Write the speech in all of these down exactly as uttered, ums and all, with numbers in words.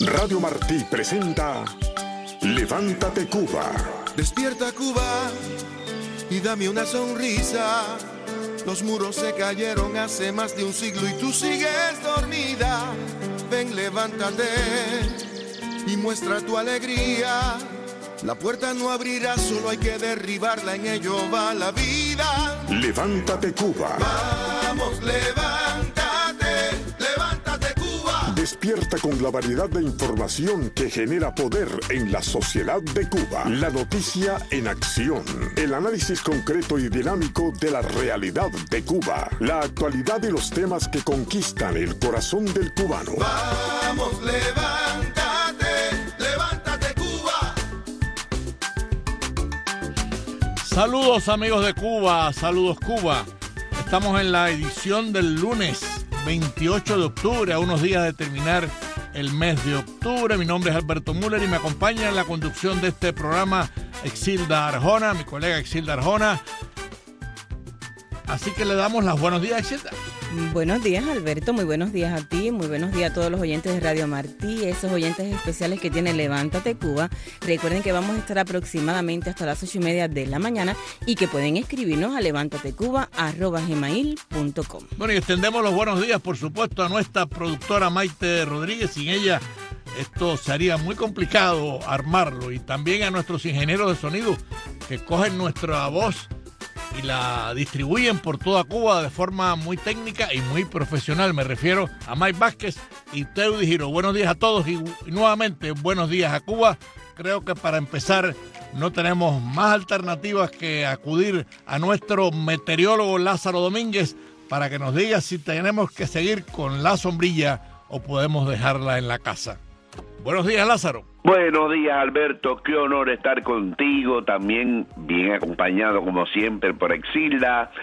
Radio Martí presenta Levántate Cuba. Despierta Cuba y dame una sonrisa. Los muros se cayeron hace más de un siglo y tú sigues dormida. Ven, levántate y muestra tu alegría. La puerta no abrirá, solo hay que derribarla, en ello va la vida. Levántate Cuba. Vamos, levántate, levántate Cuba. Despierta con la variedad de información que genera poder en la sociedad de Cuba. La noticia en acción. El análisis concreto y dinámico de la realidad de Cuba. La actualidad y los temas que conquistan el corazón del cubano. Vamos, levántate, levántate Cuba. Saludos amigos de Cuba, saludos Cuba. Estamos en la edición del lunes veintiocho de octubre, a unos días de terminar el mes de octubre. Mi nombre es Alberto Müller y me acompaña en la conducción de este programa Exilda Arjona, mi colega Exilda Arjona. Así que le damos los buenos días, Exilda. Buenos días, Alberto, muy buenos días a ti, muy buenos días a todos los oyentes de Radio Martí, esos oyentes especiales que tiene Levántate Cuba. Recuerden que vamos a estar aproximadamente hasta las ocho y media de la mañana y que pueden escribirnos a levantatecuba arroba gmail punto com. Bueno, y extendemos los buenos días, por supuesto, a nuestra productora Maite Rodríguez. Sin ella esto sería muy complicado armarlo. Y también a nuestros ingenieros de sonido que cogen nuestra voz y la distribuyen por toda Cuba de forma muy técnica y muy profesional. Me refiero a Mike Vázquez y Teudy Giro. Buenos días a todos y, y nuevamente buenos días a Cuba. Creo que para empezar no tenemos más alternativas que acudir a nuestro meteorólogo Lázaro Domínguez para que nos diga si tenemos que seguir con la sombrilla o podemos dejarla en la casa. Buenos días, Lázaro. Buenos días, Alberto, qué honor estar contigo, también bien acompañado como siempre por Exilda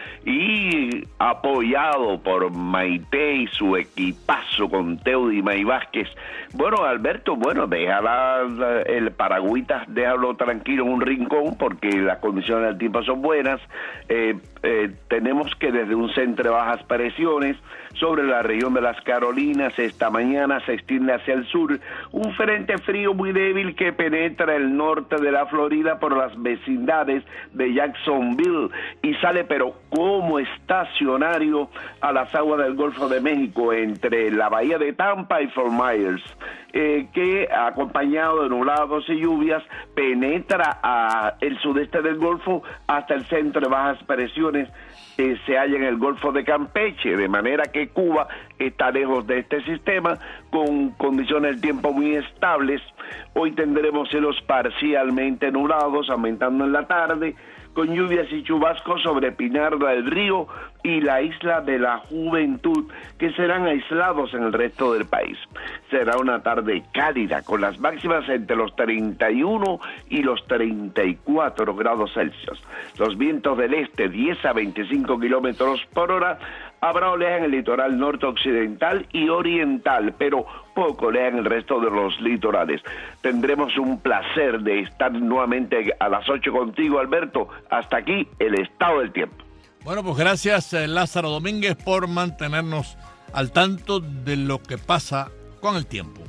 y apoyado por Maite y su equipazo con Teudy y May Vázquez. Bueno, Alberto, bueno, déjala el paragüitas, déjalo tranquilo en un rincón porque las condiciones del tiempo son buenas. Eh, eh, tenemos que desde un centro de bajas presiones sobre la región de las Carolinas, esta mañana se extiende hacia el sur un frente frío muy débil que penetra el norte de la Florida por las vecindades de Jacksonville y sale pero como estacionario a las aguas del Golfo de México entre la bahía de Tampa y Fort Myers, eh, que acompañado de nublados y lluvias penetra a el sudeste del Golfo hasta el centro de bajas presiones que se halla en el Golfo de Campeche, de manera que Cuba está lejos de este sistema, con condiciones del tiempo muy estables. Hoy tendremos cielos parcialmente nublados, aumentando en la tarde, con lluvias y chubascos sobre Pinar del Río y la Isla de la Juventud, que serán aislados en el resto del país. Será una tarde cálida, con las máximas entre los treinta y uno y los treinta y cuatro grados Celsius. Los vientos del este, diez a veinticinco kilómetros por hora, habrá oleaje en el litoral norte occidental y oriental, pero poco oleaje en el resto de los litorales. Tendremos un placer de estar nuevamente a las ocho contigo, Alberto. Hasta aquí el estado del tiempo. Bueno, pues gracias, eh, Lázaro Domínguez, por mantenernos al tanto de lo que pasa con el tiempo.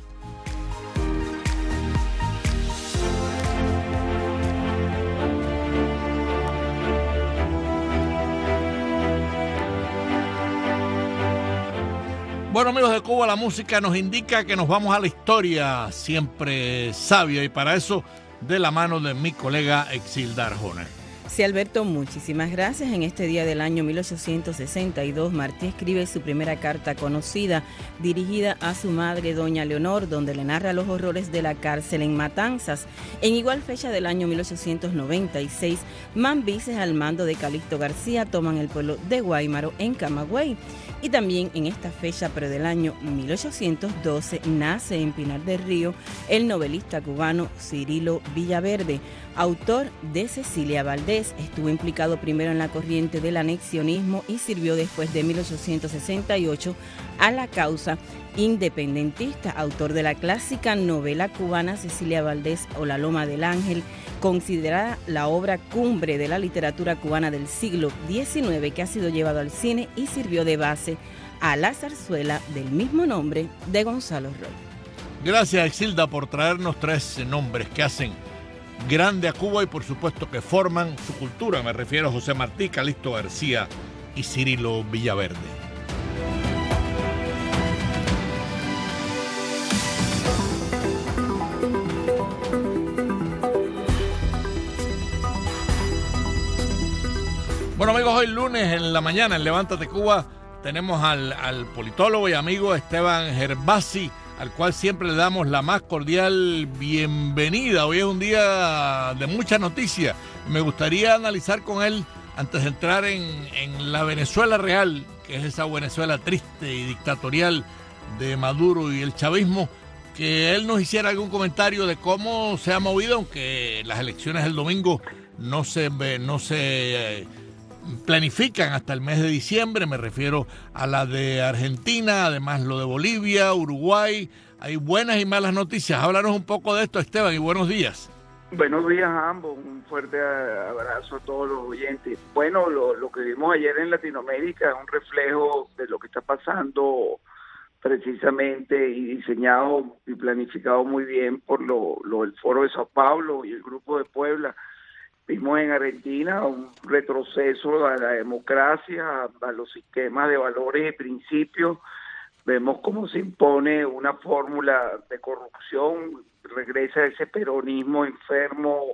Bueno, amigos de Cuba, la música nos indica que nos vamos a la historia, siempre sabia, y para eso de la mano de mi colega Exilda Arjona. Sí, Alberto, muchísimas gracias. En este día del año mil ochocientos sesenta y dos, Martí escribe su primera carta conocida, dirigida a su madre, doña Leonor, donde le narra los horrores de la cárcel en Matanzas. En igual fecha del año mil ochocientos noventa y seis, Mambises, al mando de Calixto García, toman el pueblo de Guaymaro, en Camagüey. Y también en esta fecha, pero del año mil ochocientos doce, nace en Pinar del Río el novelista cubano Cirilo Villaverde, autor de Cecilia Valdés. Estuvo implicado primero en la corriente del anexionismo y sirvió después de mil ochocientos sesenta y ocho a la causa independentista, autor de la clásica novela cubana Cecilia Valdés o La Loma del Ángel, considerada la obra cumbre de la literatura cubana del siglo diecinueve, que ha sido llevado al cine y sirvió de base a la zarzuela del mismo nombre de Gonzalo Roy. Gracias, Exilda, por traernos tres nombres que hacen grande a Cuba y por supuesto que forman su cultura. Me refiero a José Martí, Calixto García y Cirilo Villaverde. Bueno, amigos, hoy lunes en la mañana en Levántate Cuba tenemos al, al politólogo y amigo Esteban Gervasi, al cual siempre le damos la más cordial bienvenida. Hoy es un día de mucha noticia. Me gustaría analizar con él, antes de entrar en, en la Venezuela real, que es esa Venezuela triste y dictatorial de Maduro y el chavismo, que él nos hiciera algún comentario de cómo se ha movido, aunque las elecciones del domingo no se, no se eh, planifican hasta el mes de diciembre. Me refiero a la de Argentina, además lo de Bolivia, Uruguay. Hay buenas y malas noticias. Háblanos un poco de esto, Esteban, y buenos días. Buenos días a ambos, un fuerte abrazo a todos los oyentes. Bueno, lo, lo que vimos ayer en Latinoamérica es un reflejo de lo que está pasando precisamente y diseñado y planificado muy bien por lo, lo el Foro de Sao Paulo y el Grupo de Puebla. Vimos en Argentina un retroceso a la democracia, a los sistemas de valores y principios. Vemos cómo se impone una fórmula de corrupción, regresa ese peronismo enfermo,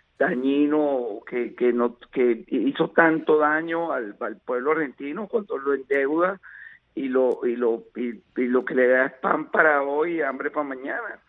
dañino, que que no que hizo tanto daño al, al pueblo argentino cuando lo endeuda y lo y lo y, y lo que le da es pan para hoy y hambre para mañana.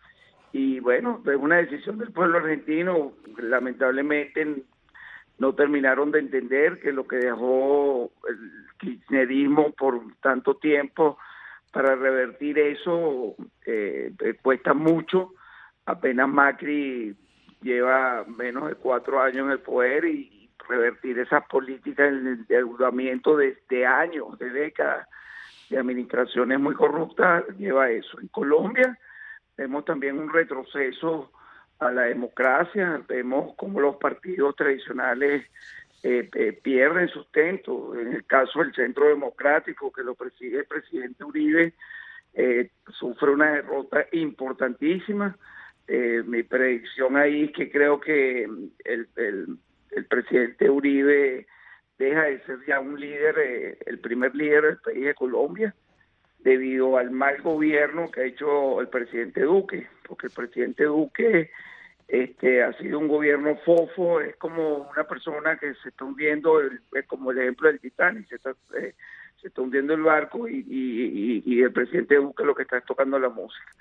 Y bueno, es una decisión del pueblo argentino. Lamentablemente no terminaron de entender que lo que dejó el kirchnerismo por tanto tiempo para revertir eso eh, cuesta mucho. Apenas Macri lleva menos de cuatro años en el poder y revertir esas políticas de endeudamiento de, de años, de décadas, de administraciones muy corruptas, lleva eso. En Colombia vemos también un retroceso a la democracia, vemos cómo los partidos tradicionales eh, eh, pierden sustento. En el caso del Centro Democrático, que lo preside el presidente Uribe, eh, sufre una derrota importantísima. Eh, mi predicción ahí es que creo que el, el, el presidente Uribe deja de ser ya un líder, eh, el primer líder del país de Colombia, debido al mal gobierno que ha hecho el presidente Duque, porque el presidente Duque este, ha sido un gobierno fofo, es como una persona que se está hundiendo, el, es como el ejemplo del Titanic, se está, eh, se está hundiendo el barco y, y, y, y el presidente Duque lo que está es tocando la música.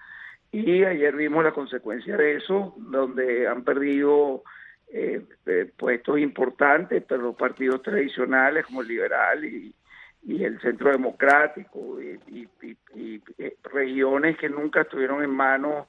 Y ayer vimos la consecuencia de eso, donde han perdido eh, eh, puestos importantes, pero los partidos tradicionales como el Liberal y y el Centro Democrático y, y, y, y, y regiones que nunca estuvieron en manos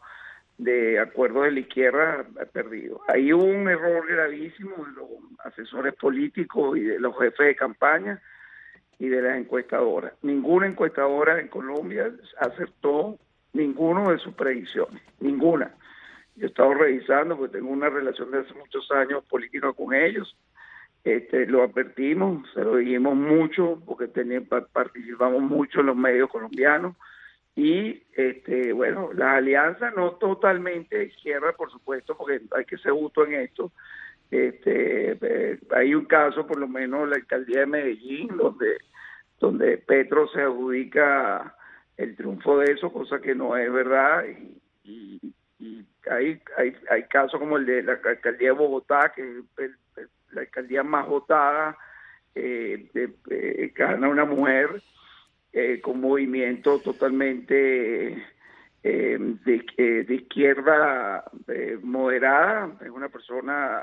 de acuerdos de la izquierda perdido. Hay un error gravísimo de los asesores políticos y de los jefes de campaña y de las encuestadoras. Ninguna encuestadora en Colombia acertó ninguno de sus predicciones, ninguna. Yo he estado revisando porque tengo una relación de hace muchos años política con ellos. Este, lo advertimos, se lo dijimos mucho porque teníamos, participamos mucho en los medios colombianos y este, bueno, las alianzas no totalmente de izquierda, por supuesto, porque hay que ser justo en esto. Este, eh, hay un caso, por lo menos la alcaldía de Medellín, donde donde Petro se adjudica el triunfo de eso, cosa que no es verdad, y, y, y hay, hay hay casos como el de la alcaldía de Bogotá, que es el, el, la alcaldía más votada, eh, de, eh, gana una mujer eh, con movimiento totalmente eh, de, eh, de izquierda eh, moderada, es una persona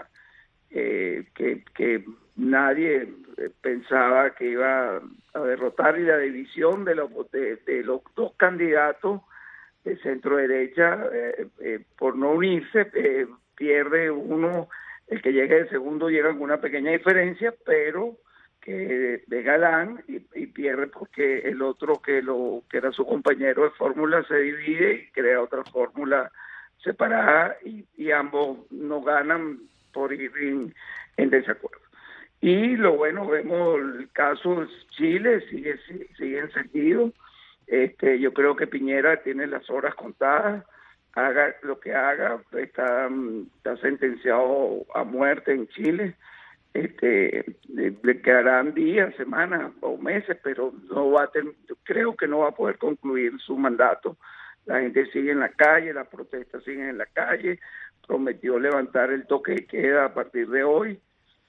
eh, que, que nadie pensaba que iba a derrotar, y la división de los, de, de los dos candidatos de centro derecha eh, eh, por no unirse eh, pierde uno. El que llega de segundo llega con una pequeña diferencia, pero que de galán y, y pierde porque el otro que lo que era su compañero de fórmula se divide y crea otra fórmula separada y, y ambos no ganan por ir en, en desacuerdo. Y lo bueno, vemos el caso de Chile, sigue, sigue encendido. Este, yo creo que Piñera tiene las horas contadas. haga lo que haga, está, está sentenciado a muerte en Chile. Este, le quedarán días, semanas o meses, pero no va a ten, creo que no va a poder concluir su mandato. La gente sigue en la calle, las protestas siguen en la calle, prometió levantar el toque de queda a partir de hoy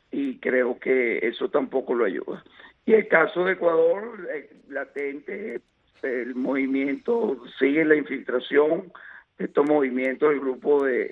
y creo que eso tampoco lo ayuda. Y el caso de Ecuador, eh, latente, el movimiento sigue la infiltración de estos movimientos del grupo de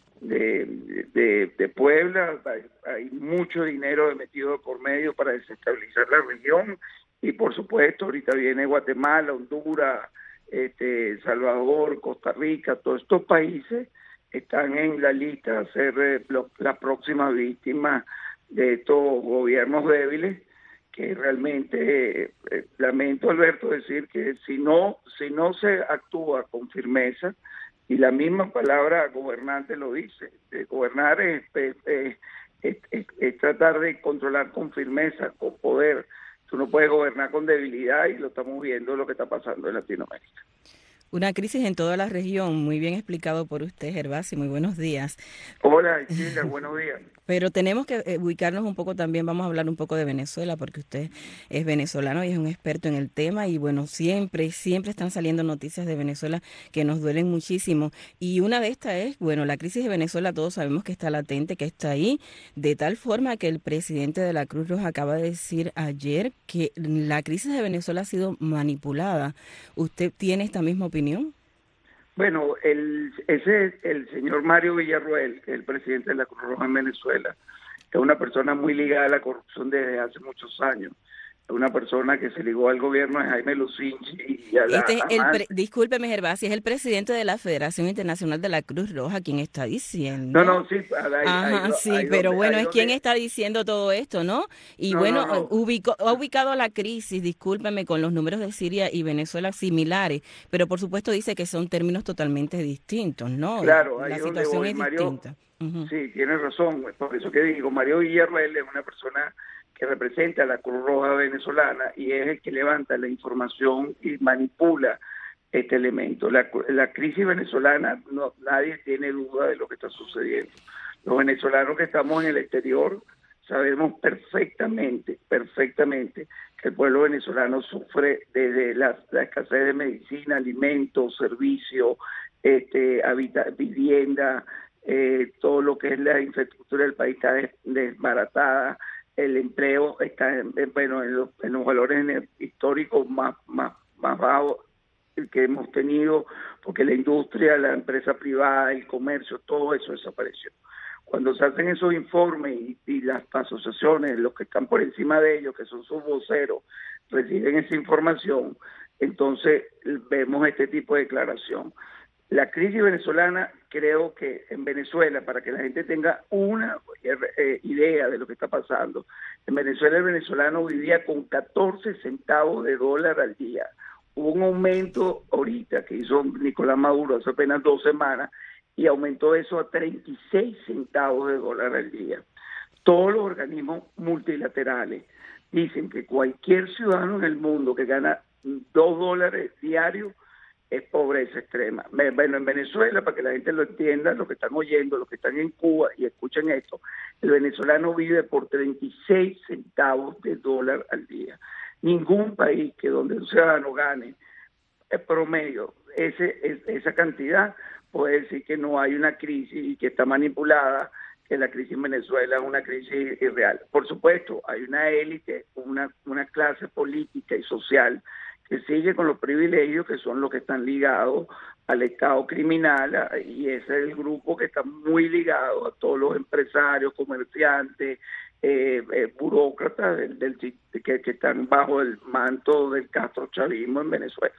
De, de, de Puebla, hay, hay mucho dinero metido por medio para desestabilizar la región y por supuesto ahorita viene Guatemala, Honduras, este, Salvador, Costa Rica, todos estos países están en la lista de ser eh, lo, las próximas víctimas de estos gobiernos débiles que realmente eh, lamento, Alberto, decir que si no, si no se actúa con firmeza, y la misma palabra gobernante lo dice, eh, gobernar es, es, es, es, es tratar de controlar con firmeza, con poder. Tú no puedes gobernar con debilidad y lo estamos viendo lo que está pasando en Latinoamérica. Una crisis en toda la región, muy bien explicado por usted, Gervasio, muy buenos días. Hola, Isilda, buenos días. Pero tenemos que eh, ubicarnos un poco también, vamos a hablar un poco de Venezuela, porque usted es venezolano y es un experto en el tema, y bueno, siempre, siempre están saliendo noticias de Venezuela que nos duelen muchísimo, y una de estas es, bueno, la crisis de Venezuela todos sabemos que está latente, que está ahí, de tal forma que el presidente de la Cruz Roja acaba de decir ayer que la crisis de Venezuela ha sido manipulada. ¿Usted tiene esta misma opinión? Bueno, el, ese es el señor Mario Villarroel, que es el presidente de la Cruz Roja en Venezuela, que es una persona muy ligada a la corrupción desde hace muchos años. Es una persona que se ligó al gobierno de Jaime Lucinchi y a la... Este es el pre, discúlpeme, Gervasio, es el presidente de la Federación Internacional de la Cruz Roja quien está diciendo. No, no, sí. Ahí, Ajá, ahí, sí, ahí pero donde, bueno, es donde... quien está diciendo todo esto, ¿no? Y no, bueno, no, no. Ubicó, ha ubicado la crisis, discúlpeme, con los números de Siria y Venezuela similares, pero por supuesto dice que son términos totalmente distintos, ¿no? Claro, ahí la es situación donde voy, es Mario, distinta. Uh-huh. Sí, tienes razón, por eso que digo, Mario Villarroel es una persona que representa a la Cruz Roja venezolana y es el que levanta la información y manipula este elemento. La, la crisis venezolana, no, nadie tiene duda de lo que está sucediendo. Los venezolanos que estamos en el exterior sabemos perfectamente, perfectamente que el pueblo venezolano sufre desde la, la escasez de medicina, alimentos, servicios, este, habita, vivienda, eh, todo lo que es la infraestructura del país está des, desbaratada. El empleo está en, bueno, en, los, en los valores históricos más, más, más bajos que hemos tenido, porque la industria, la empresa privada, el comercio, todo eso desapareció. Cuando se hacen esos informes y, y las asociaciones, los que están por encima de ellos, que son sus voceros, reciben esa información, entonces vemos este tipo de declaración. La crisis venezolana, creo que en Venezuela, para que la gente tenga una eh, idea de lo que está pasando, en Venezuela el venezolano vivía con catorce centavos de dólar al día. Hubo un aumento ahorita que hizo Nicolás Maduro hace apenas dos semanas y aumentó eso a treinta y seis centavos de dólar al día. Todos los organismos multilaterales dicen que cualquier ciudadano en el mundo que gana dos dólares diarios es pobreza extrema. Bueno, en Venezuela, para que la gente lo entienda, los que están oyendo, los que están en Cuba y escuchen esto, el venezolano vive por treinta y seis centavos de dólar al día. Ningún país que donde un ciudadano gane el promedio ese, es, esa cantidad puede decir que no hay una crisis y que está manipulada, que la crisis en Venezuela es una crisis irreal. Por supuesto, hay una élite, una, una clase política y social que sigue con los privilegios que son los que están ligados al Estado criminal, y ese es el grupo que está muy ligado a todos los empresarios, comerciantes, eh, eh, burócratas del, del, que, que están bajo el manto del castrochavismo en Venezuela.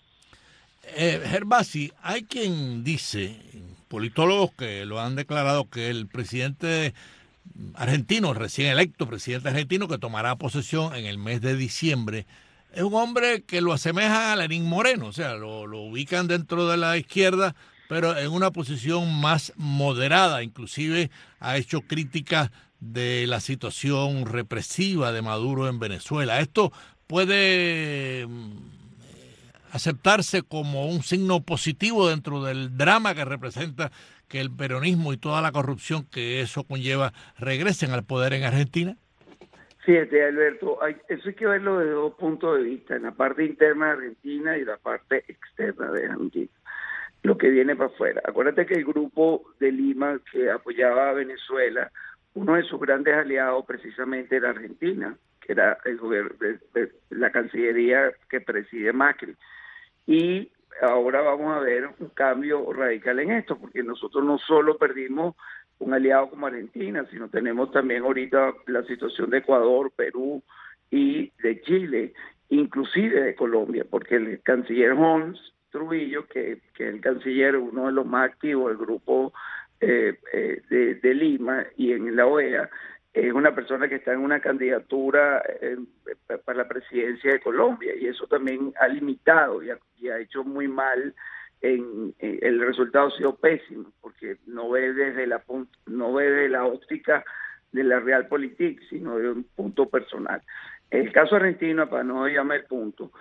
Eh, Gervasio, hay quien dice, politólogos que lo han declarado, que el presidente argentino, recién electo presidente argentino, que tomará posesión en el mes de diciembre, es un hombre que lo asemeja a Lenín Moreno, o sea, lo, lo ubican dentro de la izquierda, pero en una posición más moderada. Inclusive ha hecho críticas de la situación represiva de Maduro en Venezuela. ¿Esto puede aceptarse como un signo positivo dentro del drama que representa que el peronismo y toda la corrupción que eso conlleva regresen al poder en Argentina? Fíjate, Alberto, hay, eso hay que verlo desde dos puntos de vista, en la parte interna de Argentina y la parte externa de Argentina, lo que viene para afuera. Acuérdate que el grupo de Lima que apoyaba a Venezuela, uno de sus grandes aliados precisamente era Argentina, que era el gobierno, la Cancillería que preside Macri. Y ahora vamos a ver un cambio radical en esto, porque nosotros no solo perdimos un aliado como Argentina, sino tenemos también ahorita la situación de Ecuador, Perú y de Chile, inclusive de Colombia, porque el canciller Holmes Trujillo, que, que es el canciller, uno de los más activos del grupo eh, eh, de, de Lima y en la O E A, es una persona que está en una candidatura eh, para la presidencia de Colombia, y eso también ha limitado y ha, y ha hecho muy mal. En, en, el resultado ha sido pésimo, porque no ve desde la no ve desde la óptica de la realpolitik, sino de un punto personal. El caso argentino, para no llamar el punto,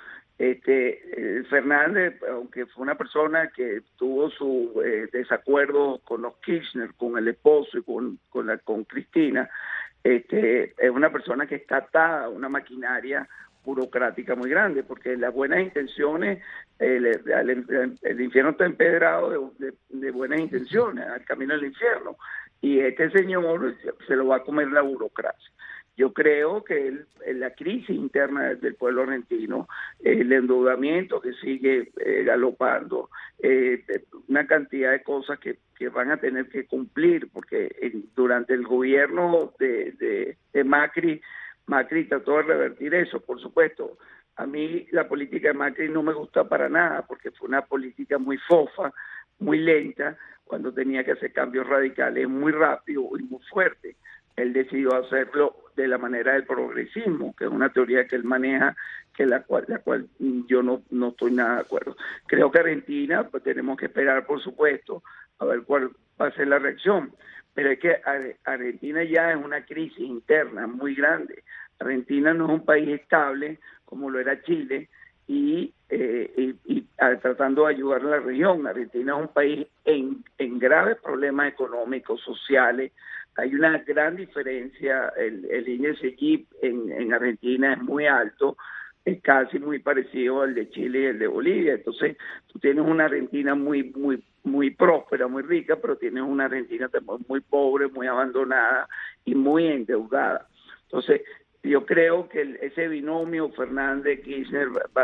este eh, Fernández, aunque fue una persona que tuvo su eh, desacuerdo con los Kirchner, con el esposo y con con, la, con Cristina, este es una persona que está atada a una maquinaria burocrática muy grande, porque las buenas intenciones, el, el, el, el infierno está empedrado de, de, de buenas intenciones, al camino del infierno, y este señor se lo va a comer la burocracia. Yo creo que el, la crisis interna del, del pueblo argentino, el endeudamiento que sigue eh, galopando, eh, una cantidad de cosas que, que van a tener que cumplir, porque en, durante el gobierno de, de, de Macri, Macri trató de revertir eso. Por supuesto, a mí la política de Macri no me gusta para nada, porque fue una política muy fofa, muy lenta, cuando tenía que hacer cambios radicales muy rápido y muy fuerte. Él decidió hacerlo de la manera del progresismo, que es una teoría que él maneja, que la cual, la cual yo no, no estoy nada de acuerdo. Creo que Argentina, pues tenemos que esperar, por supuesto, a ver cuál va a ser la reacción. Pero es que Argentina ya es una crisis interna muy grande. Argentina no es un país estable como lo era Chile y, eh, y, y a, tratando de ayudar a la región. Argentina es un país en, en graves problemas económicos, sociales. Hay una gran diferencia, el, el índice G I P en, en Argentina es muy alto, es casi muy parecido al de Chile y el de Bolivia. Entonces, tú tienes una Argentina muy muy muy próspera, muy rica, pero tienes una Argentina también muy pobre, muy abandonada y muy endeudada. Entonces, yo creo que el, ese binomio Fernández-Kirchner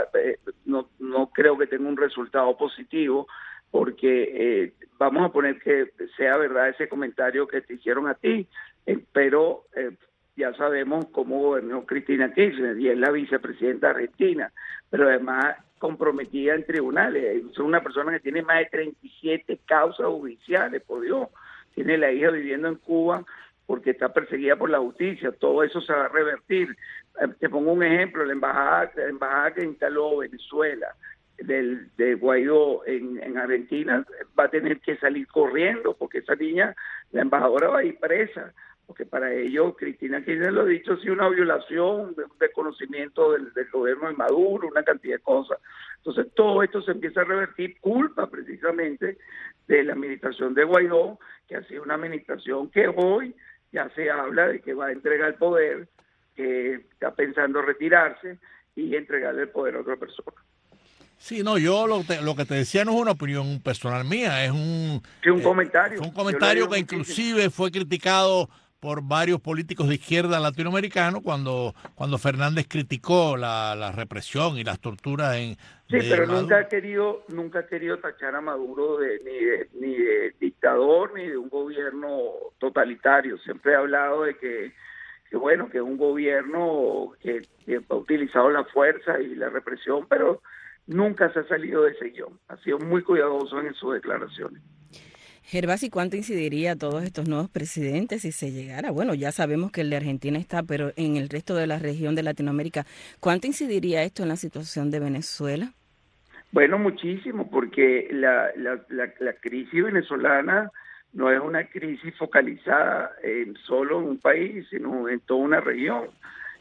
no, no creo que tenga un resultado positivo, porque eh, vamos a poner que sea verdad ese comentario que te hicieron a ti, eh, pero eh, ya sabemos cómo gobernó Cristina Kirchner, y es la vicepresidenta argentina, pero además comprometida en tribunales. Es una persona que tiene más de treinta y siete causas judiciales, por Dios. Tiene la hija viviendo en Cuba porque está perseguida por la justicia. Todo eso se va a revertir. Eh, te pongo un ejemplo, la embajada, la embajada que instaló Venezuela, del de Guaidó en, en Argentina, va a tener que salir corriendo, porque esa niña, la embajadora, va a ir presa, porque para ello, Cristina Kirchner lo ha dicho, ha sido una violación, de un reconocimiento del, del gobierno de Maduro, una cantidad de cosas. Entonces todo esto se empieza a revertir, culpa precisamente de la administración de Guaidó, que ha sido una administración que hoy ya se habla de que va a entregar el poder, que está pensando retirarse y entregarle el poder a otra persona. Sí, no, yo lo, te, lo que te decía no es una opinión personal mía, es un, sí, un eh, comentario. Un comentario que inclusive muchísimo. fue criticado por varios políticos de izquierda latinoamericanos cuando cuando Fernández criticó la, la represión y las torturas en sí, pero Maduro. nunca ha querido nunca ha querido tachar a Maduro de ni de ni de dictador ni de un gobierno totalitario. Siempre ha hablado de que que bueno, que es un gobierno que, que ha utilizado la fuerza y la represión, pero nunca se ha salido de ese guión. Ha sido muy cuidadoso en sus declaraciones. Gervasi, ¿cuánto incidiría a todos estos nuevos presidentes si se llegara? Bueno, ya sabemos que el de Argentina está, pero en el resto de la región de Latinoamérica, ¿cuánto incidiría esto en la situación de Venezuela? Bueno, muchísimo, porque la, la, la, la crisis venezolana no es una crisis focalizada en solo en un país, sino en toda una región.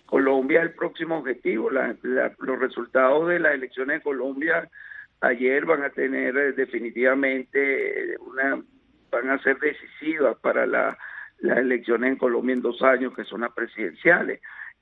Colombia es el próximo objetivo. La, la, los resultados de las elecciones de Colombia ayer van a tener eh, definitivamente una, van a ser decisivas para la, las elecciones en Colombia en dos años, que son las presidenciales.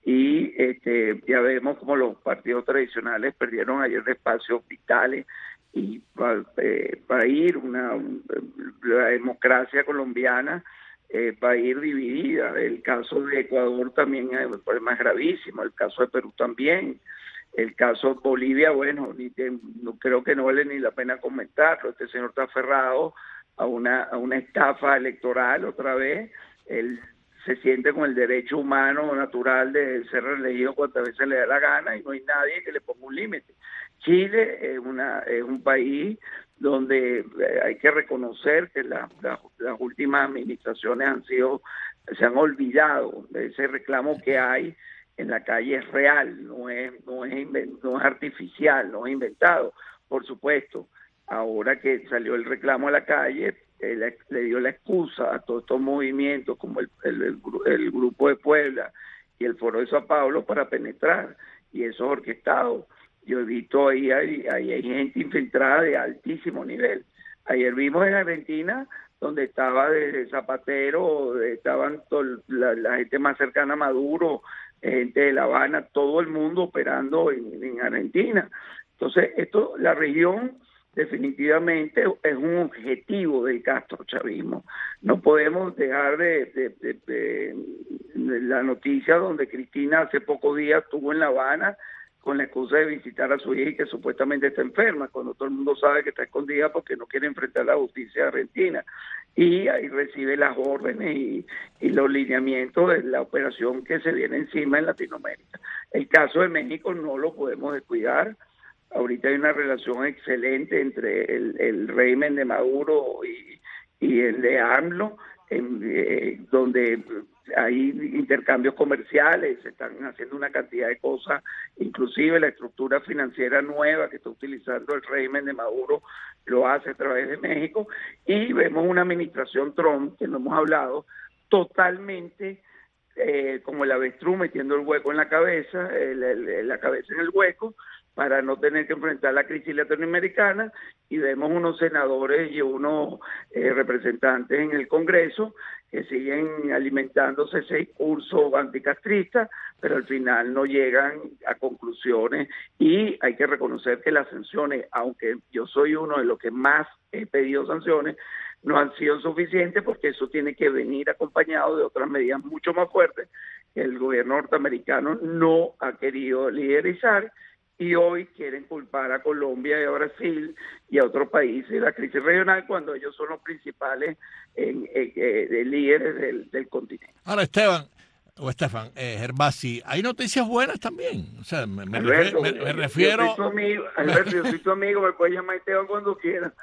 Y este, ya vemos como los partidos tradicionales perdieron ayer espacios vitales y para eh, pa ir una, un, la democracia colombiana eh, va a ir dividida. El caso de Ecuador también es más gravísimo, el caso de Perú también, el caso de Bolivia, bueno, ni te, no, creo que no vale ni la pena comentarlo. Este señor está aferrado a una, a una estafa electoral otra vez. Él se siente con el derecho humano natural de ser reelegido cuantas veces le da la gana y no hay nadie que le ponga un límite. Chile es, una, es un país donde hay que reconocer que la, la, las últimas administraciones han sido, se han olvidado de ese reclamo que hay en la calle. Es real, no es, no es, invent, no es artificial, no es inventado. Por supuesto, ahora que salió el reclamo a la calle, le, le dio la excusa a todos estos movimientos como el, el, el, el Grupo de Puebla y el Foro de Sao Paulo para penetrar, y eso es orquestado. Yo he visto ahí, ahí, ahí hay gente infiltrada de altísimo nivel. Ayer vimos en Argentina, donde estaba de Zapatero, estaban todo, la, la gente más cercana a Maduro, gente de La Habana, todo el mundo operando en, en Argentina. Entonces, esto, la región definitivamente es un objetivo del castrochavismo. No podemos dejar de, de, de, de, de la noticia donde Cristina hace pocos días estuvo en La Habana con la excusa de visitar a su hija y que supuestamente está enferma, cuando todo el mundo sabe que está escondida porque no quiere enfrentar la justicia argentina. Y ahí recibe las órdenes y, y los lineamientos de la operación que se viene encima en Latinoamérica. El caso de México no lo podemos descuidar. Ahorita hay una relación excelente entre el, el régimen de Maduro y, y el de AMLO, en, eh, donde hay intercambios comerciales, se están haciendo una cantidad de cosas, inclusive la estructura financiera nueva que está utilizando el régimen de Maduro lo hace a través de México, y vemos una administración Trump, que no hemos hablado, totalmente eh, como el avestruz metiendo el hueco en la cabeza, el, el, la cabeza en el hueco, para no tener que enfrentar la crisis latinoamericana, y vemos unos senadores y unos eh, representantes en el Congreso que siguen alimentándose ese discurso anticastrista, pero al final no llegan a conclusiones, y hay que reconocer que las sanciones, aunque yo soy uno de los que más he pedido sanciones, no han sido suficientes, porque eso tiene que venir acompañado de otras medidas mucho más fuertes que el gobierno norteamericano no ha querido liderizar, y hoy quieren culpar a Colombia y a Brasil y a otros países de la crisis regional, cuando ellos son los principales en, en, en, líderes del, del continente. Ahora, Esteban, o Estefan, eh, Gervasi, hay noticias buenas también. O sea, me, me, Alberto, refiero, me, me refiero... Yo soy tu amigo, Alberto, yo soy tu amigo, me puedes llamar Esteban cuando quieras.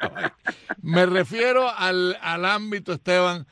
Me refiero al, al ámbito, Esteban,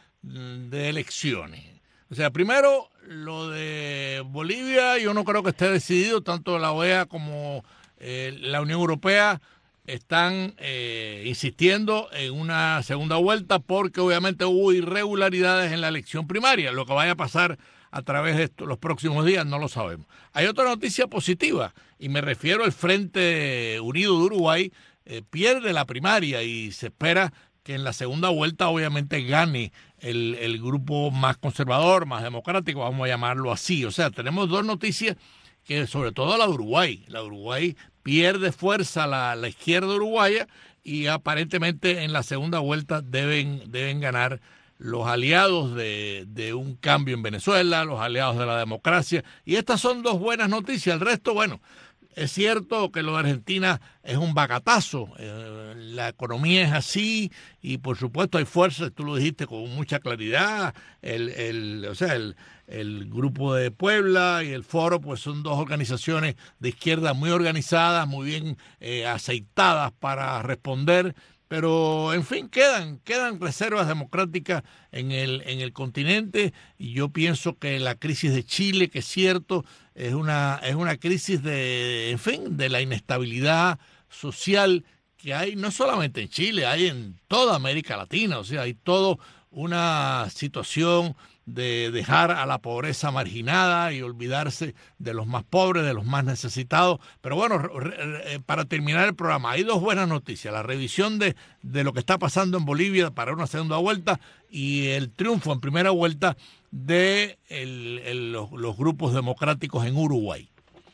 de elecciones. O sea, primero, lo de Bolivia, yo no creo que esté decidido. Tanto la O E A como eh, la Unión Europea están eh, insistiendo en una segunda vuelta, porque obviamente hubo irregularidades en la elección primaria. Lo que vaya a pasar a través de esto, los próximos días no lo sabemos. Hay otra noticia positiva, y me refiero al Frente Unido de Uruguay. Eh, pierde la primaria y se espera que en la segunda vuelta obviamente gane el, el grupo más conservador, más democrático, vamos a llamarlo así. O sea, tenemos dos noticias, que sobre todo la de Uruguay. La de Uruguay pierde fuerza la, la izquierda uruguaya, y aparentemente en la segunda vuelta deben, deben ganar los aliados de, de un cambio en Venezuela, los aliados de la democracia. Y estas son dos buenas noticias. El resto, bueno, es cierto que lo de Argentina es un bacatazo, eh, la economía es así, y por supuesto hay fuerzas, tú lo dijiste con mucha claridad, el, el, o sea, el, el Grupo de Puebla y el Foro, pues son dos organizaciones de izquierda muy organizadas, muy bien eh, aceitadas para responder. Pero, en fin, quedan quedan reservas democráticas en el en el continente, y yo pienso que la crisis de Chile, que es cierto, es una es una crisis de, en fin, de la inestabilidad social que hay no solamente en Chile, hay en toda América Latina. O sea, hay toda una situación de dejar a la pobreza marginada y olvidarse de los más pobres, de los más necesitados. Pero bueno, para terminar el programa, hay dos buenas noticias: la revisión de, de lo que está pasando en Bolivia para una segunda vuelta y el triunfo en primera vuelta de el, el, los, los grupos democráticos en Uruguay.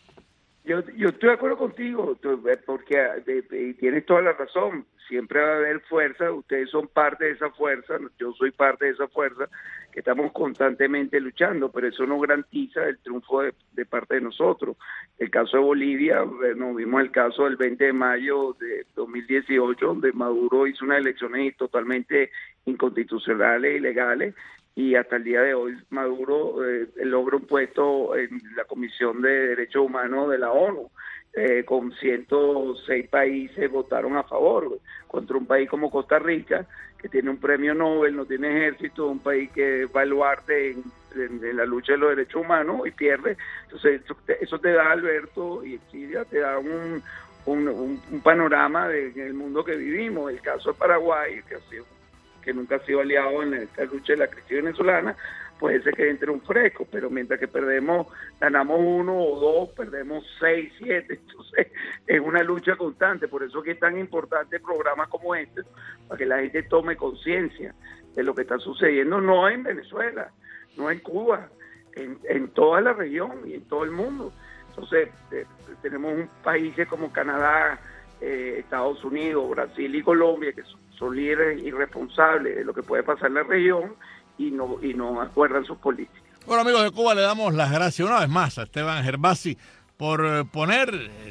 Yo, yo estoy de acuerdo contigo, porque y tienes toda la razón. Siempre va a haber fuerza, ustedes son parte de esa fuerza, yo soy parte de esa fuerza, que estamos constantemente luchando, pero eso no garantiza el triunfo de, de parte de nosotros. El caso de Bolivia, nos vimos el caso del veinte de mayo de dos mil dieciocho, donde Maduro hizo unas elecciones totalmente inconstitucionales e ilegales, y hasta el día de hoy Maduro eh, logra un puesto en la Comisión de Derechos Humanos de la ONU. Eh, con ciento seis países votaron a favor, güey, contra un país como Costa Rica, que tiene un premio Nobel, no tiene ejército, un país que es baluarte en, en, en la lucha de los derechos humanos y pierde. Entonces eso te, eso te da, Alberto y Silvia, te da un, un, un, un panorama del mundo que vivimos. El caso de Paraguay, que, ha sido, que nunca ha sido aliado en esta lucha de la crisis venezolana, puede ser que entre un fresco, pero mientras que perdemos, ganamos uno o dos, perdemos seis, siete, entonces es una lucha constante. Por eso que es tan importante programas como este, para que la gente tome conciencia de lo que está sucediendo, no en Venezuela, no en Cuba, en, en toda la región y en todo el mundo. Entonces eh, tenemos un países como Canadá, eh, Estados Unidos, Brasil y Colombia, que son, son líderes irresponsables de lo que puede pasar en la región, y no y no acuerdan sus políticas. Bueno, amigos de Cuba, le damos las gracias una vez más a Esteban Gervasi por poner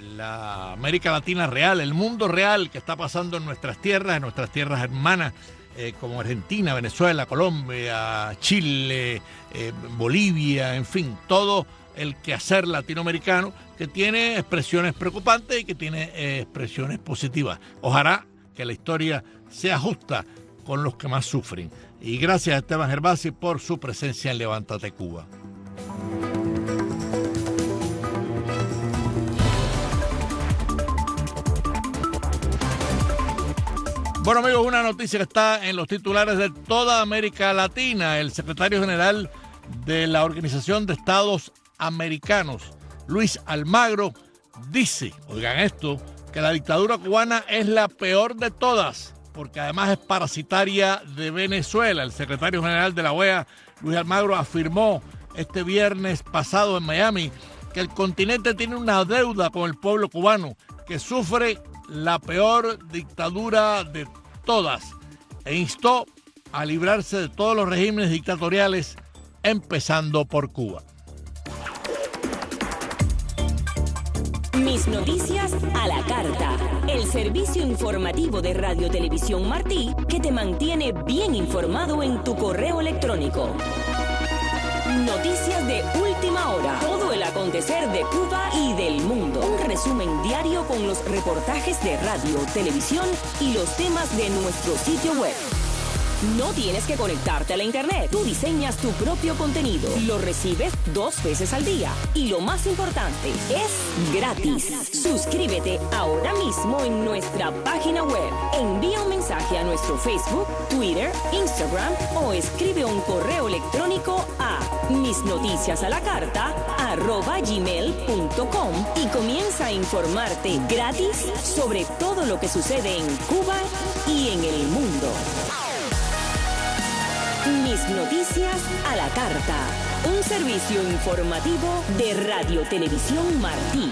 la América Latina real, el mundo real que está pasando en nuestras tierras, en nuestras tierras hermanas, eh, como Argentina, Venezuela, Colombia, Chile, eh, Bolivia, en fin, todo el quehacer latinoamericano que tiene expresiones preocupantes y que tiene eh, expresiones positivas. Ojalá que la historia sea justa con los que más sufren. Y gracias a Esteban Gervasi por su presencia en Levántate Cuba. Bueno, amigos, una noticia que está en los titulares de toda América Latina. El secretario general de la Organización de Estados Americanos, Luis Almagro, dice, oigan esto, que la dictadura cubana es la peor de todas, porque además es parasitaria de Venezuela. El secretario general de la O E A, Luis Almagro, afirmó este viernes pasado en Miami que el continente tiene una deuda con el pueblo cubano, que sufre la peor dictadura de todas, e instó a librarse de todos los regímenes dictatoriales, empezando por Cuba. Mis noticias a la carta. El servicio informativo de Radio Televisión Martí que te mantiene bien informado en tu correo electrónico. Noticias de última hora. Todo el acontecer de Cuba y del mundo. Un resumen diario con los reportajes de radio, televisión y los temas de nuestro sitio web. No tienes que conectarte a la internet. Tú diseñas tu propio contenido. Lo recibes dos veces al día. Y lo más importante, es gratis. Suscríbete ahora mismo en nuestra página web. Envía un mensaje a nuestro Facebook, Twitter, Instagram o escribe un correo electrónico a misnoticiasalacarta arroba gmail punto com y comienza a informarte gratis sobre todo lo que sucede en Cuba y en el mundo. Mis noticias a la carta. Un servicio informativo de Radio Televisión Martí.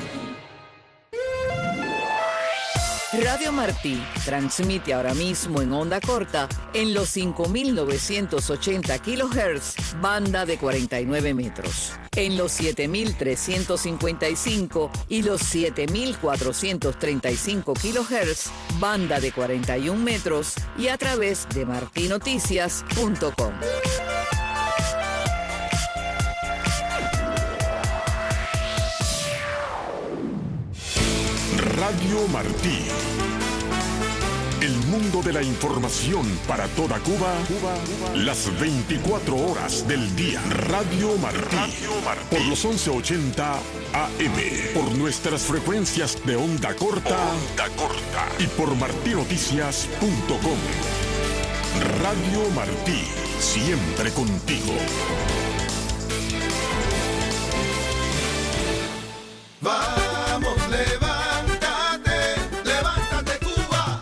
Radio Martí transmite ahora mismo en onda corta en los cinco mil novecientos ochenta kilohertz, banda de cuarenta y nueve metros, en los siete mil trescientos cincuenta y cinco y los siete mil cuatrocientos treinta y cinco kilohertz, banda de cuarenta y un metros, y a través de marti noticias punto com. Radio Martí. El mundo de la información para toda Cuba, Cuba, Cuba. Las veinticuatro horas del día. Radio Martí. Radio Martí. Por los once ochenta A M. Por nuestras frecuencias de onda corta. Onda corta. Y por marti noticias punto com. Radio Martí. siempre contigo. Vamos, levántate, levántate Cuba.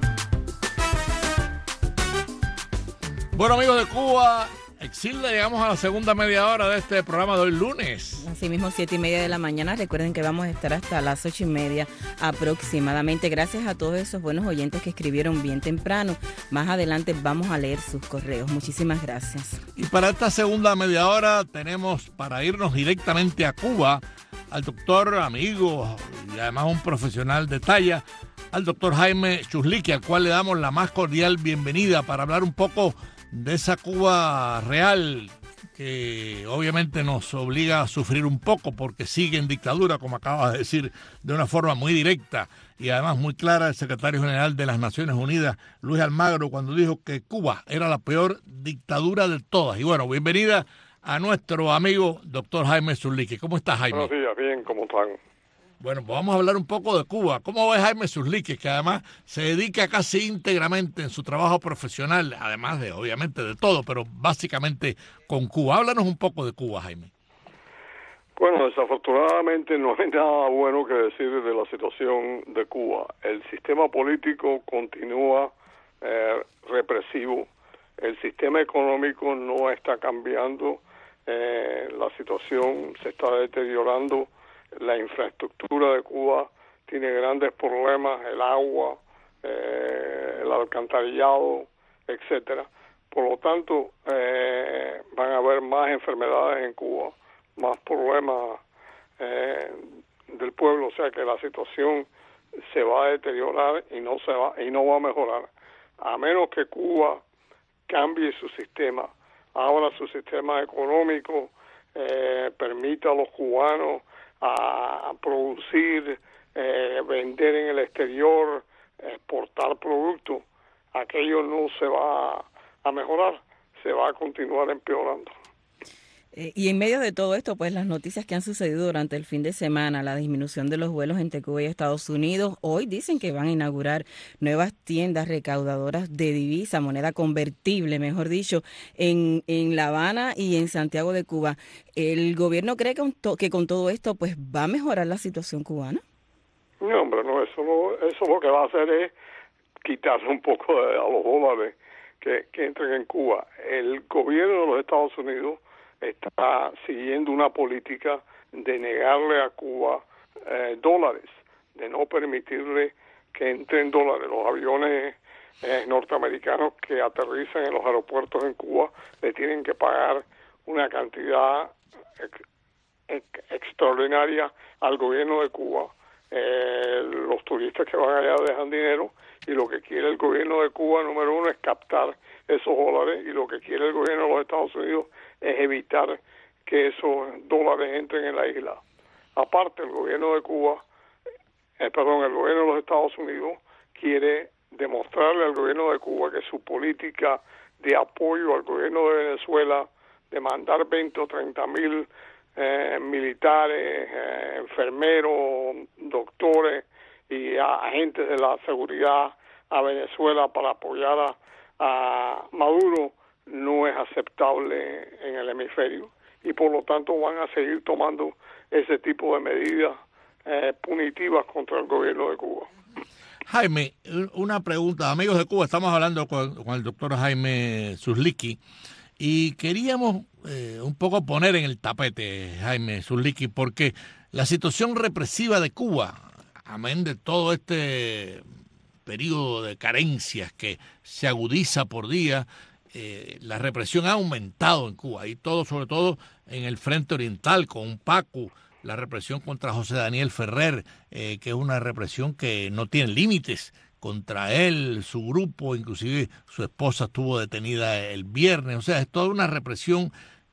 Bueno, amigos de Cuba, Exilda, llegamos a la segunda media hora de este programa de hoy lunes. Así mismo, siete y media de la mañana. Recuerden que vamos a estar hasta las ocho y media aproximadamente. Gracias a todos esos buenos oyentes que escribieron bien temprano. Más adelante vamos a leer sus correos. Muchísimas gracias. Y para esta segunda media hora tenemos para irnos directamente a Cuba al doctor, amigo y además un profesional de talla, al doctor Jaime Chuzliqui, al cual le damos la más cordial bienvenida para hablar un poco de esa Cuba real que obviamente nos obliga a sufrir un poco porque sigue en dictadura, como acaba de decir de una forma muy directa y además muy clara el secretario general de las Naciones Unidas, Luis Almagro, cuando dijo que Cuba era la peor dictadura de todas. Y bueno, bienvenida a nuestro amigo doctor Jaime Chuzliqui. ¿Cómo estás, Jaime? Buenos días, bien, ¿cómo están? Bueno, pues vamos a hablar un poco de Cuba. ¿Cómo ve Jaime Chuzliqui, que además se dedica casi íntegramente en su trabajo profesional, además de, obviamente, de todo, pero básicamente con Cuba? Háblanos un poco de Cuba, Jaime. Bueno, desafortunadamente no hay nada bueno que decir de la situación de Cuba. El sistema político continúa eh, represivo, el sistema económico no está cambiando, eh, la situación se está deteriorando. La infraestructura de Cuba tiene grandes problemas, el agua, eh, el alcantarillado, etcétera. Por lo tanto, eh, van a haber más enfermedades en Cuba, más problemas eh, del pueblo, o sea que la situación se va a deteriorar y no se va y no va a mejorar, a menos que Cuba cambie su sistema, abra su sistema económico, eh, permita a los cubanos a producir, eh, vender en el exterior, exportar productos. Aquello no se va a mejorar, se va a continuar empeorando. Eh, y en medio de todo esto, pues las noticias que han sucedido durante el fin de semana, la disminución de los vuelos entre Cuba y Estados Unidos, hoy dicen que van a inaugurar nuevas tiendas recaudadoras de divisa, moneda convertible, mejor dicho, en, en La Habana y en Santiago de Cuba. ¿El gobierno cree que, un to- que con todo esto pues va a mejorar la situación cubana? No, hombre, no, eso, no, eso lo que va a hacer es quitarle un poco de, a los dólares que, que entren en Cuba. El gobierno de los Estados Unidos está siguiendo una política de negarle a Cuba eh, dólares, de no permitirle que entren dólares. Los aviones eh, norteamericanos que aterrizan en los aeropuertos en Cuba le tienen que pagar una cantidad ex, ex, extraordinaria al gobierno de Cuba. Eh, los turistas que van allá dejan dinero y lo que quiere el gobierno de Cuba, número uno, es captar esos dólares, y lo que quiere el gobierno de los Estados Unidos es evitar que esos dólares entren en la isla. Aparte, el gobierno de Cuba, eh, perdón, el gobierno de los Estados Unidos quiere demostrarle al gobierno de Cuba que su política de apoyo al gobierno de Venezuela, de mandar veinte o treinta mil eh, militares, eh, enfermeros, doctores y a, agentes de la seguridad a Venezuela para apoyar a, a Maduro, no es aceptable en el hemisferio, y por lo tanto van a seguir tomando ese tipo de medidas eh, punitivas contra el gobierno de Cuba. Jaime, una pregunta. Amigos de Cuba, estamos hablando con, con el doctor Jaime Chuzliqui y queríamos eh, un poco poner en el tapete, Jaime Chuzliqui, porque la situación represiva de Cuba, amén de todo este periodo de carencias que se agudiza por día, eh, la represión ha aumentado en Cuba, y todo, sobre todo en el frente oriental, con un PACU, la represión contra José Daniel Ferrer, eh, que es una represión que no tiene límites contra él, su grupo, inclusive su esposa estuvo detenida el viernes. O sea, es toda una represión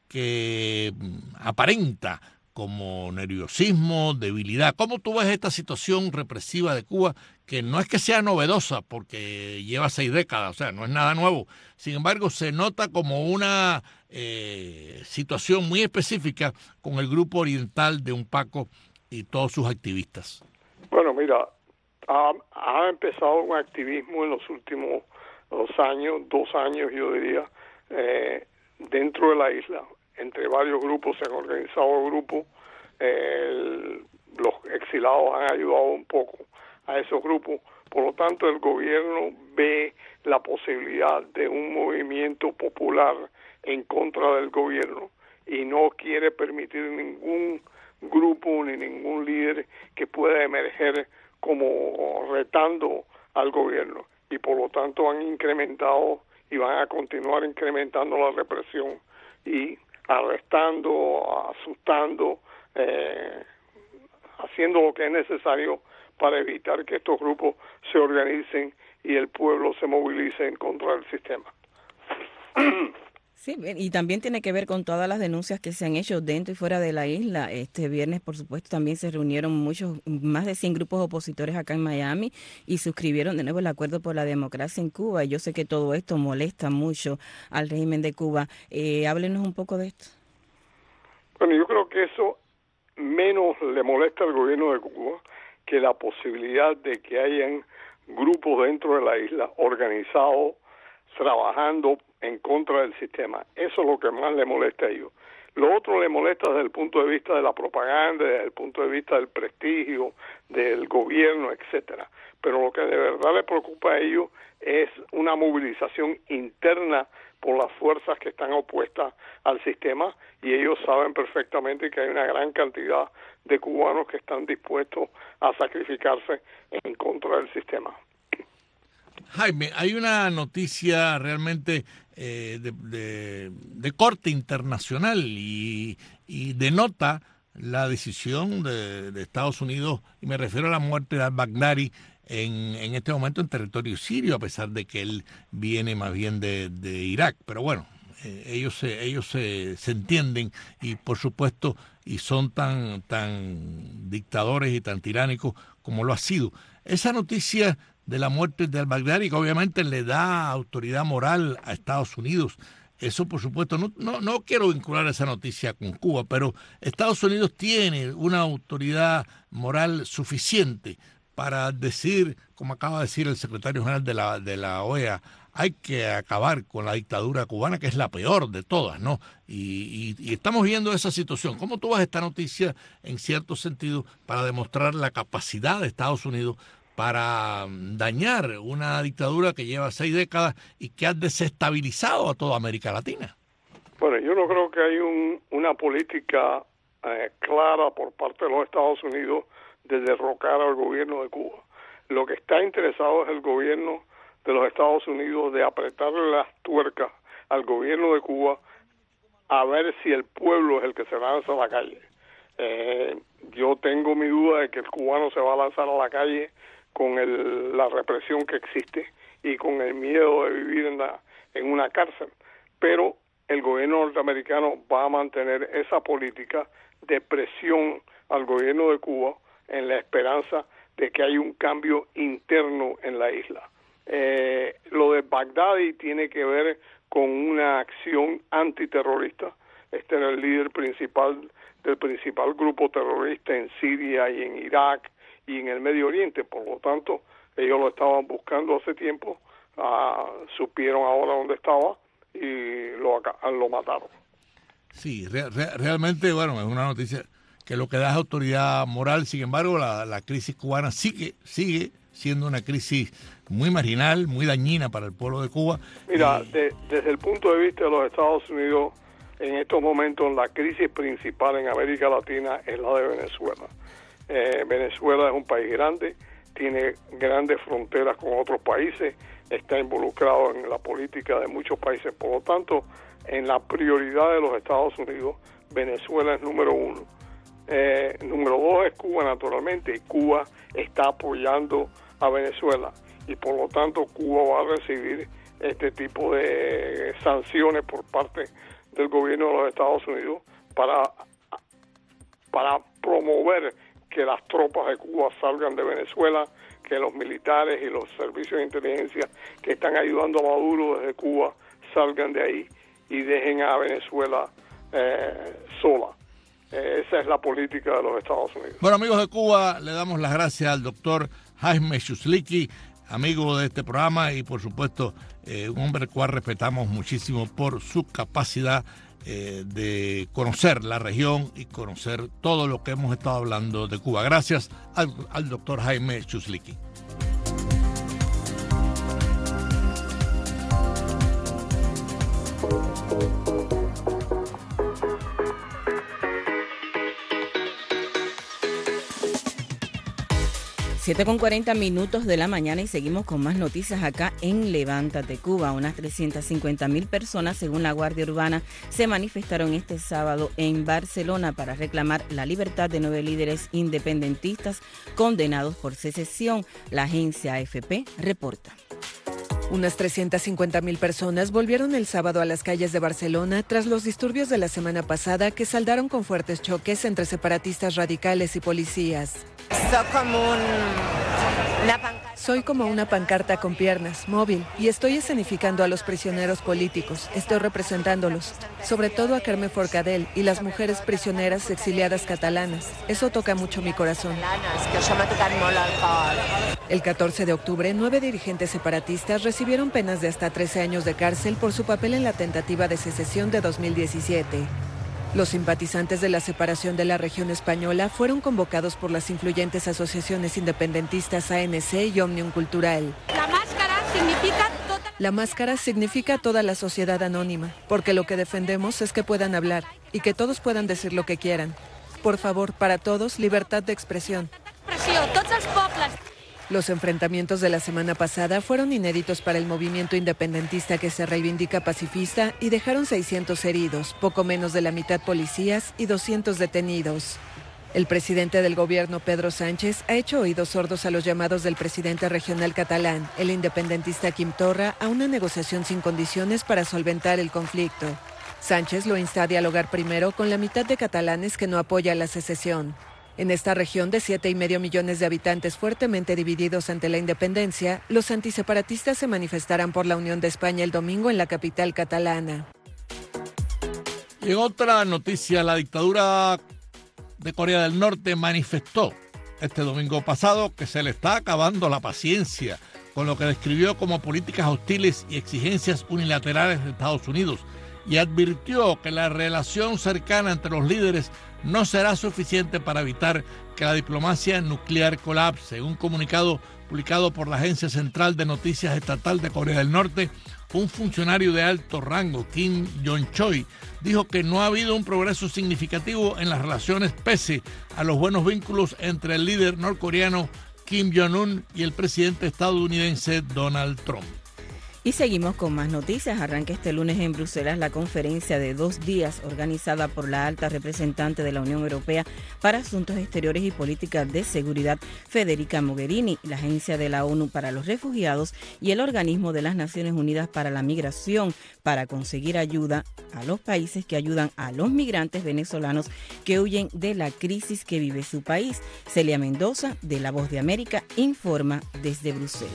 que aparenta como nerviosismo, debilidad. ¿Cómo tú ves esta situación represiva de Cuba, que no es que sea novedosa porque lleva seis décadas, o sea, no es nada nuevo? Sin embargo, se nota como una eh, situación muy específica con el grupo oriental de UNPACO y todos sus activistas. Bueno, mira, ha, ha empezado un activismo en los últimos dos años, dos años yo diría, eh, dentro de la isla. Entre varios grupos se han organizado grupos, eh, el, los exilados han ayudado un poco a esos grupos. Por lo tanto, el gobierno ve la posibilidad de un movimiento popular en contra del gobierno y no quiere permitir ningún grupo ni ningún líder que pueda emerger como retando al gobierno, y por lo tanto han incrementado y van a continuar incrementando la represión y arrestando, asustando, eh, haciendo lo que es necesario para evitar que estos grupos se organicen y el pueblo se movilice en contra del sistema. Sí, y también tiene que ver con todas las denuncias que se han hecho dentro y fuera de la isla. Este viernes, por supuesto, también se reunieron muchos, más de cien grupos opositores acá en Miami y suscribieron de nuevo el Acuerdo por la Democracia en Cuba. Y yo sé que todo esto molesta mucho al régimen de Cuba. Eh, háblenos un poco de esto. Bueno, yo creo que eso menos le molesta al gobierno de Cuba que la posibilidad de que hayan grupos dentro de la isla organizados, trabajando en contra del sistema. Eso es lo que más le molesta a ellos. Lo otro le molesta desde el punto de vista de la propaganda, desde el punto de vista del prestigio, del gobierno, etcétera. Pero lo que de verdad le preocupa a ellos es una movilización interna por las fuerzas que están opuestas al sistema, y ellos saben perfectamente que hay una gran cantidad de cubanos que están dispuestos a sacrificarse en contra del sistema. Jaime, hay una noticia realmente eh, de, de, de corte internacional y, y denota la decisión de, de Estados Unidos, y me refiero a la muerte de al-Baghdadi en, en este momento en territorio sirio, a pesar de que él viene más bien de, de Irak. Pero bueno, eh, ellos, se, ellos se, se entienden y por supuesto y son tan, tan dictadores y tan tiránicos como lo ha sido. Esa noticia de la muerte de al-Baghdadi, que obviamente le da autoridad moral a Estados Unidos. Eso, por supuesto, no, no, no quiero vincular esa noticia con Cuba, pero Estados Unidos tiene una autoridad moral suficiente para decir, como acaba de decir el secretario general de la, de la O E A, hay que acabar con la dictadura cubana, que es la peor de todas, ¿no? Y, y, y estamos viendo esa situación. ¿Cómo tú ves esta noticia, en cierto sentido, para demostrar la capacidad de Estados Unidos para dañar una dictadura que lleva seis décadas y que ha desestabilizado a toda América Latina? Bueno, yo no creo que hay un, una política eh, clara por parte de los Estados Unidos de derrocar al gobierno de Cuba. Lo que está interesado es el gobierno de los Estados Unidos de apretarle las tuercas al gobierno de Cuba a ver si el pueblo es el que se lanza a la calle. Eh, yo tengo mi duda de que el cubano se va a lanzar a la calle con el, la represión que existe y con el miedo de vivir en, la, en una cárcel. Pero el gobierno norteamericano va a mantener esa política de presión al gobierno de Cuba en la esperanza de que haya un cambio interno en la isla. Eh, lo de Baghdadi tiene que ver con una acción antiterrorista. Este era el líder principal del principal grupo terrorista en Siria y en Irak y en el Medio Oriente. Por lo tanto, ellos lo estaban buscando hace tiempo, uh, supieron ahora dónde estaba y lo, lo mataron. Sí, re, re, realmente, bueno, es una noticia que lo que da es autoridad moral. Sin embargo, la, la crisis cubana sigue, sigue siendo una crisis muy marginal, muy dañina para el pueblo de Cuba. Mira, y... de, desde el punto de vista de los Estados Unidos, en estos momentos la crisis principal en América Latina es la de Venezuela. Eh, Venezuela es un país grande, tiene grandes fronteras con otros países, está involucrado en la política de muchos países. Por lo tanto, en la prioridad de los Estados Unidos, Venezuela es número uno. Eh, número dos es Cuba, naturalmente, y Cuba está apoyando a Venezuela, y por lo tanto Cuba va a recibir este tipo de sanciones por parte del gobierno de los Estados Unidos para, para promover que las tropas de Cuba salgan de Venezuela, que los militares y los servicios de inteligencia que están ayudando a Maduro desde Cuba salgan de ahí y dejen a Venezuela eh, sola. Eh, esa es la política de los Estados Unidos. Bueno, amigos de Cuba, le damos las gracias al doctor Jaime Chuslicki, amigo de este programa y por supuesto eh, un hombre al cual respetamos muchísimo por su capacidad eh, de conocer la región y conocer todo lo que hemos estado hablando de Cuba. Gracias al, al doctor Jaime Chuslicki. siete con cuarenta minutos de la mañana y seguimos con más noticias acá en Levántate Cuba. Unas trescientas cincuenta mil personas, según la Guardia Urbana, se manifestaron este sábado en Barcelona para reclamar la libertad de nueve líderes independentistas condenados por secesión. La agencia A F P reporta. Unas trescientas cincuenta mil personas volvieron el sábado a las calles de Barcelona tras los disturbios de la semana pasada que saldaron con fuertes choques entre separatistas radicales y policías. Soy como, un, una pancarta. Soy como una pancarta con piernas, móvil, y estoy escenificando a los prisioneros políticos. Estoy representándolos, sobre todo a Carme Forcadell y las mujeres prisioneras exiliadas catalanas. Eso toca mucho mi corazón. El catorce de octubre, nueve dirigentes separatistas recibieron penas de hasta trece años de cárcel por su papel en la tentativa de secesión de dos mil diecisiete. Los simpatizantes de la separación de la región española fueron convocados por las influyentes asociaciones independentistas A N C y Òmnium Cultural. La máscara significa toda... La máscara significa toda la sociedad anónima, porque lo que defendemos es que puedan hablar y que todos puedan decir lo que quieran. Por favor, para todos, libertad de expresión. Expressió, tots els pobles. Los enfrentamientos de la semana pasada fueron inéditos para el movimiento independentista que se reivindica pacifista y dejaron seiscientos heridos, poco menos de la mitad policías y doscientos detenidos. El presidente del gobierno, Pedro Sánchez, ha hecho oídos sordos a los llamados del presidente regional catalán, el independentista Quim Torra, a una negociación sin condiciones para solventar el conflicto. Sánchez lo insta a dialogar primero con la mitad de catalanes que no apoya la secesión. En esta región de siete y medio millones de habitantes fuertemente divididos ante la independencia, los antiseparatistas se manifestarán por la unión de España el domingo en la capital catalana. Y en otra noticia, la dictadura de Corea del Norte manifestó este domingo pasado que se le está acabando la paciencia con lo que describió como políticas hostiles y exigencias unilaterales de Estados Unidos y advirtió que la relación cercana entre los líderes no será suficiente para evitar que la diplomacia nuclear colapse. Un comunicado publicado por la Agencia Central de Noticias Estatal de Corea del Norte, un funcionario de alto rango, Kim Jong-chol, dijo que no ha habido un progreso significativo en las relaciones pese a los buenos vínculos entre el líder norcoreano Kim Jong-un y el presidente estadounidense Donald Trump. Y seguimos con más noticias. Arranca este lunes en Bruselas la conferencia de dos días organizada por la alta representante de la Unión Europea para Asuntos Exteriores y Políticas de Seguridad, Federica Mogherini, la Agencia de la ONU para los Refugiados y el Organismo de las Naciones Unidas para la Migración para conseguir ayuda a los países que ayudan a los migrantes venezolanos que huyen de la crisis que vive su país. Celia Mendoza, de La Voz de América, informa desde Bruselas.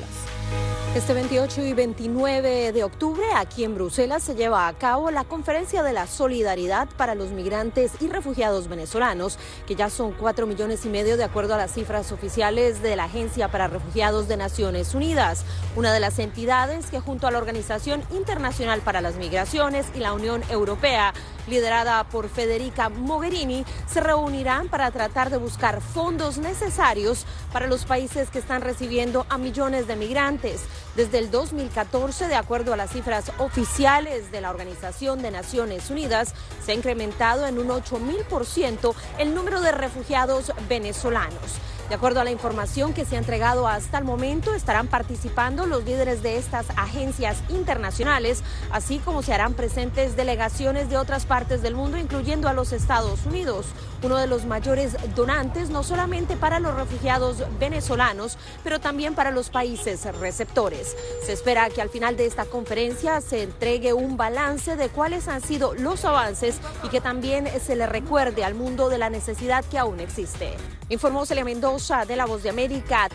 Este veintiocho y veintinueve de octubre, aquí en Bruselas, se lleva a cabo la Conferencia de la Solidaridad para los Migrantes y Refugiados Venezolanos, que ya son cuatro millones y medio de acuerdo a las cifras oficiales de la Agencia para Refugiados de Naciones Unidas, una de las entidades que junto a la Organización Internacional para las Migraciones y la Unión Europea, liderada por Federica Mogherini, se reunirán para tratar de buscar fondos necesarios para los países que están recibiendo a millones de migrantes. Desde el dos mil catorce, de acuerdo a las cifras oficiales de la Organización de Naciones Unidas, se ha incrementado en un ocho mil por ciento el número de refugiados venezolanos. De acuerdo a la información que se ha entregado hasta el momento, estarán participando los líderes de estas agencias internacionales, así como se harán presentes delegaciones de otras partes del mundo, incluyendo a los Estados Unidos, uno de los mayores donantes, no solamente para los refugiados venezolanos, pero también para los países receptores. Se espera que al final de esta conferencia se entregue un balance de cuáles han sido los avances y que también se le recuerde al mundo de la necesidad que aún existe. Informó Celia Mendoza, de La Voz de América.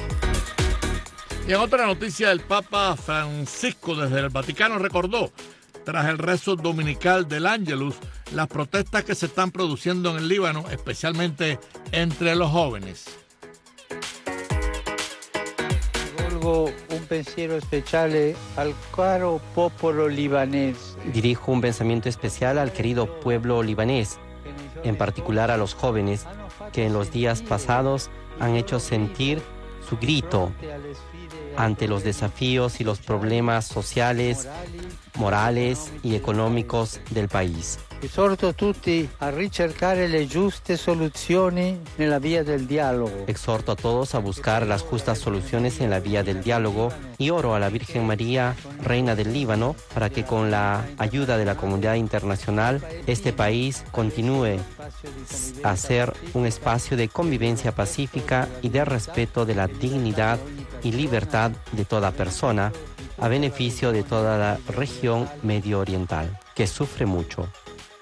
Y en otra noticia, el Papa Francisco desde el Vaticano recordó, tras el rezo dominical del Ángelus, las protestas que se están produciendo en el Líbano, especialmente entre los jóvenes. rivolgo un pensiero speciale al caro popolo libanese. Dirijo un pensamiento especial al querido pueblo libanés, en particular a los jóvenes que en los días pasados han hecho sentir su grito ante los desafíos y los problemas sociales, morales y económicos del país. Esorto tutti a ricercare le giuste soluzioni nella via del dialogo. Exhorto a todos a buscar las justas soluciones en la vía del diálogo y oro a la Virgen María, Reina del Líbano, para que con la ayuda de la comunidad internacional este país continúe a ser un espacio de convivencia pacífica y de respeto de la dignidad y libertad de toda persona, a beneficio de toda la región medio oriental, que sufre mucho.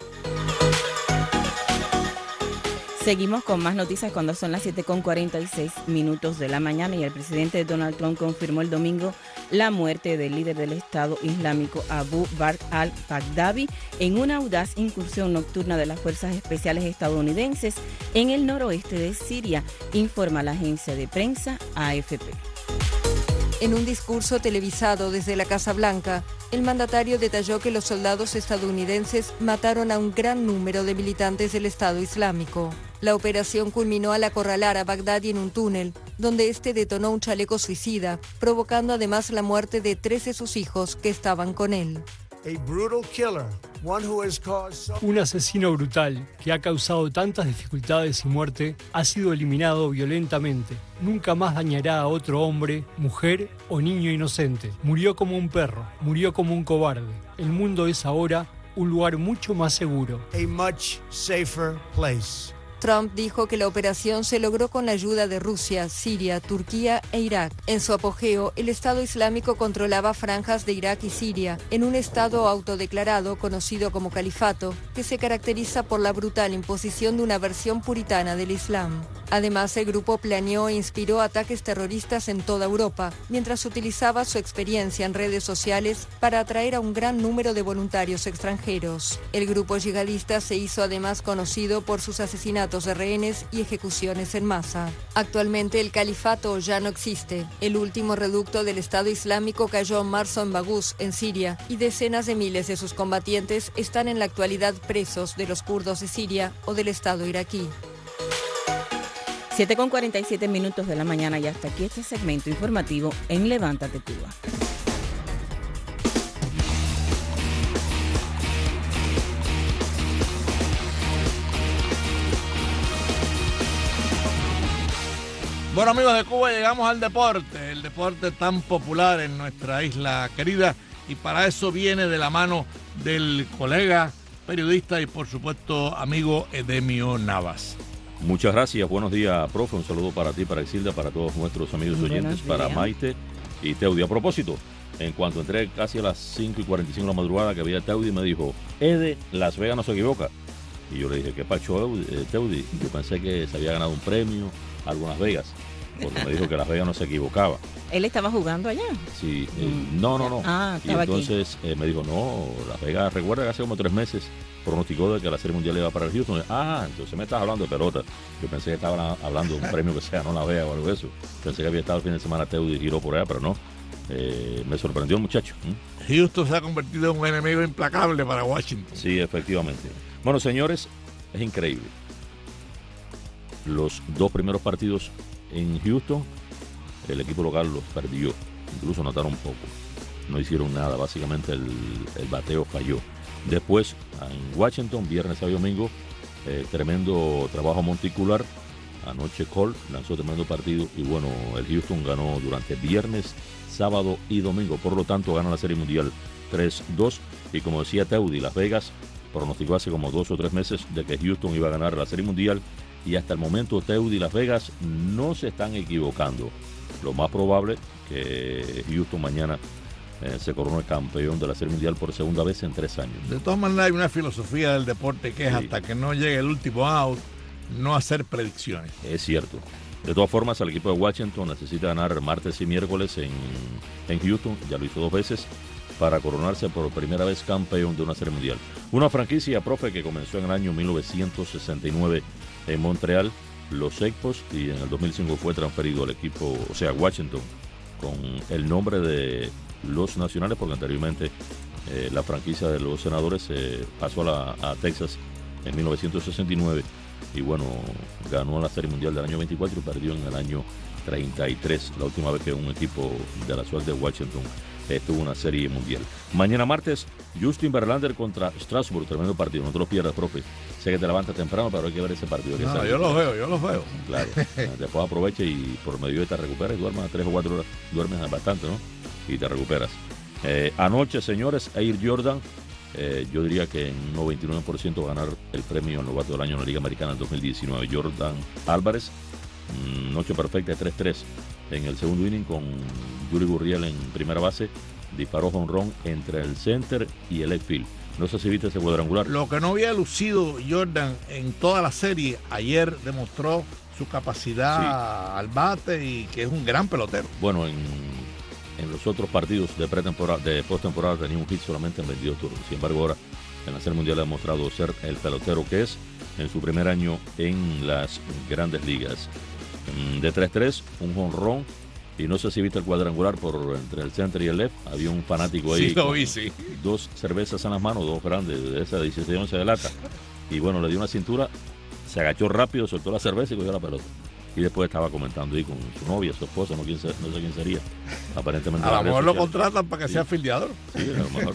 Seguimos con más noticias cuando son las siete con cuarenta y seis minutos de la mañana y el presidente Donald Trump confirmó el domingo la muerte del líder del Estado Islámico Abu Bakr al-Baghdadi en una audaz incursión nocturna de las fuerzas especiales estadounidenses en el noroeste de Siria, informa la agencia de prensa A F P. En un discurso televisado desde la Casa Blanca, el mandatario detalló que los soldados estadounidenses mataron a un gran número de militantes del Estado Islámico. La operación culminó al acorralar a Baghdadi en un túnel, donde este detonó un chaleco suicida, provocando además la muerte de tres de sus hijos que estaban con él. Un asesino brutal que ha causado tantas dificultades y muerte ha sido eliminado violentamente. Nunca más dañará a otro hombre, mujer o niño inocente. Murió como un perro, murió como un cobarde. El mundo es ahora un lugar mucho más seguro. A much safer place. Trump dijo que la operación se logró con la ayuda de Rusia, Siria, Turquía e Irak. En su apogeo, el Estado Islámico controlaba franjas de Irak y Siria, en un estado autodeclarado conocido como califato, que se caracteriza por la brutal imposición de una versión puritana del Islam. Además, el grupo planeó e inspiró ataques terroristas en toda Europa, mientras utilizaba su experiencia en redes sociales para atraer a un gran número de voluntarios extranjeros. El grupo yihadista se hizo además conocido por sus asesinatos de rehenes y ejecuciones en masa. Actualmente el califato ya no existe. El último reducto del Estado Islámico cayó en marzo en Bagús, en Siria, y decenas de miles de sus combatientes están en la actualidad presos de los kurdos de Siria o del Estado iraquí. siete con cuarenta y siete minutos de la mañana y hasta aquí este segmento informativo en Levántate Cuba. Bueno, amigos de Cuba, llegamos al deporte, el deporte tan popular en nuestra isla querida, y para eso viene de la mano del colega, periodista y por supuesto amigo Edemio Navas. Muchas gracias, buenos días, profe, un saludo para ti, para Exilda, para todos nuestros amigos oyentes, para Maite y Teudi. A propósito, en cuanto entré casi a las cinco y cuarenta y cinco de la madrugada que había Teudi, me dijo, Ede, Las Vegas no se equivoca. Y yo le dije, ¿qué pacho, Teudi? Yo pensé que se había ganado un premio, algo en Las Vegas, porque me dijo que Las Vegas no se equivocaba. ¿Él estaba jugando allá? Sí, eh, no, no, no. Ah, y entonces eh, me dijo, no, Las Vegas, recuerda que hace como tres meses pronosticó de que la Serie Mundial iba para el Houston. Ah, entonces me estás hablando de pelota. Yo pensé que estaba hablando de un premio que se ganó en Las Vegas o algo de eso. Pensé que había estado el fin de semana Teudi y giró por allá, pero no. Eh, me sorprendió el muchacho. ¿Mm? Houston se ha convertido en un enemigo implacable para Washington. Sí, efectivamente. Bueno, señores, es increíble. Los dos primeros partidos en Houston, el equipo local los perdió, incluso anotaron poco, no hicieron nada, básicamente el, el bateo falló. Después en Washington, viernes, sábado y domingo, eh, tremendo trabajo monticular. Anoche Cole lanzó tremendo partido y bueno, el Houston ganó durante viernes, sábado y domingo, por lo tanto gana la Serie Mundial tres dos, y como decía Teudi, Las Vegas pronosticó hace como dos o tres meses de que Houston iba a ganar la Serie Mundial. Y hasta el momento Teudi y Las Vegas no se están equivocando. Lo más probable que Houston mañana eh, se corone campeón de la Serie Mundial por segunda vez en tres años. De todas maneras hay una filosofía del deporte que es sí. Hasta que no llegue el último out, no hacer predicciones. Es cierto. De todas formas, el equipo de Washington necesita ganar martes y miércoles en, en Houston. Ya lo hizo dos veces para coronarse por primera vez campeón de una Serie Mundial. Una franquicia, profe, que comenzó en el año mil novecientos sesenta y nueve en Montreal, los Expos, y en el dos mil cinco fue transferido al equipo, o sea, Washington, con el nombre de los Nacionales, porque anteriormente eh, la franquicia de los Senadores eh, pasó a, la, a Texas en mil novecientos sesenta y nueve y bueno, ganó la Serie Mundial del año veinticuatro y perdió en el año treinta y tres, la última vez que un equipo de la ciudad de Washington eh, tuvo una Serie Mundial. Mañana martes, Justin Verlander contra Strasbourg, tremendo partido, no te lo pierdas, profe. Sé que te levantas temprano, pero hay que ver ese partido. No, yo lo veo, yo lo veo. Claro, después aprovecha y por medio de te recuperas y duermes tres o cuatro horas, duermes bastante, ¿no? Y te recuperas. Eh, anoche, señores, Air Jordan, eh, yo diría que en un noventa y nueve por ciento va a ganar el premio novato del año en la Liga Americana en dos mil diecinueve. Jordan Álvarez, mmm, noche perfecta de tres tres en el segundo inning con Yuri Gurriel en primera base, disparó jonrón entre el center y el left field. No sé si viste ese cuadrangular. Lo que no había lucido Jordan en toda la serie, ayer demostró su capacidad sí. al bate y que es un gran pelotero. Bueno, en, en los otros partidos de pretemporada, de postemporada tenía un hit solamente en veintidós turnos. Sin embargo, ahora en la Serie Mundial ha demostrado ser el pelotero que es en su primer año en las Grandes Ligas. De tres tres, un jonrón. Y no sé si viste el cuadrangular por entre el center y el left. Había un fanático ahí. Sí, lo vi, sí. Dos cervezas en las manos, dos grandes, de esas dieciséis once de lata. Y bueno, le dio una cintura, se agachó rápido, soltó la cerveza y cogió la pelota. Y después estaba comentando ahí con su novia, su esposa, no, quién, no sé quién sería. Aparentemente. A lo mejor lo contratan para que sí. sea fildeador. Sí, a lo mejor.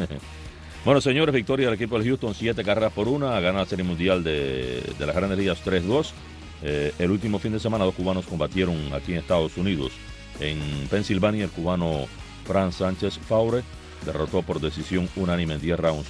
Bueno, señores, victoria del equipo del Houston, siete carreras por una. Gana la Serie Mundial de, de las Grandes Ligas tres dos. Eh, el último fin de semana dos cubanos combatieron aquí en Estados Unidos. En Pensilvania, el cubano Fran Sánchez Faure derrotó por decisión unánime en diez rounds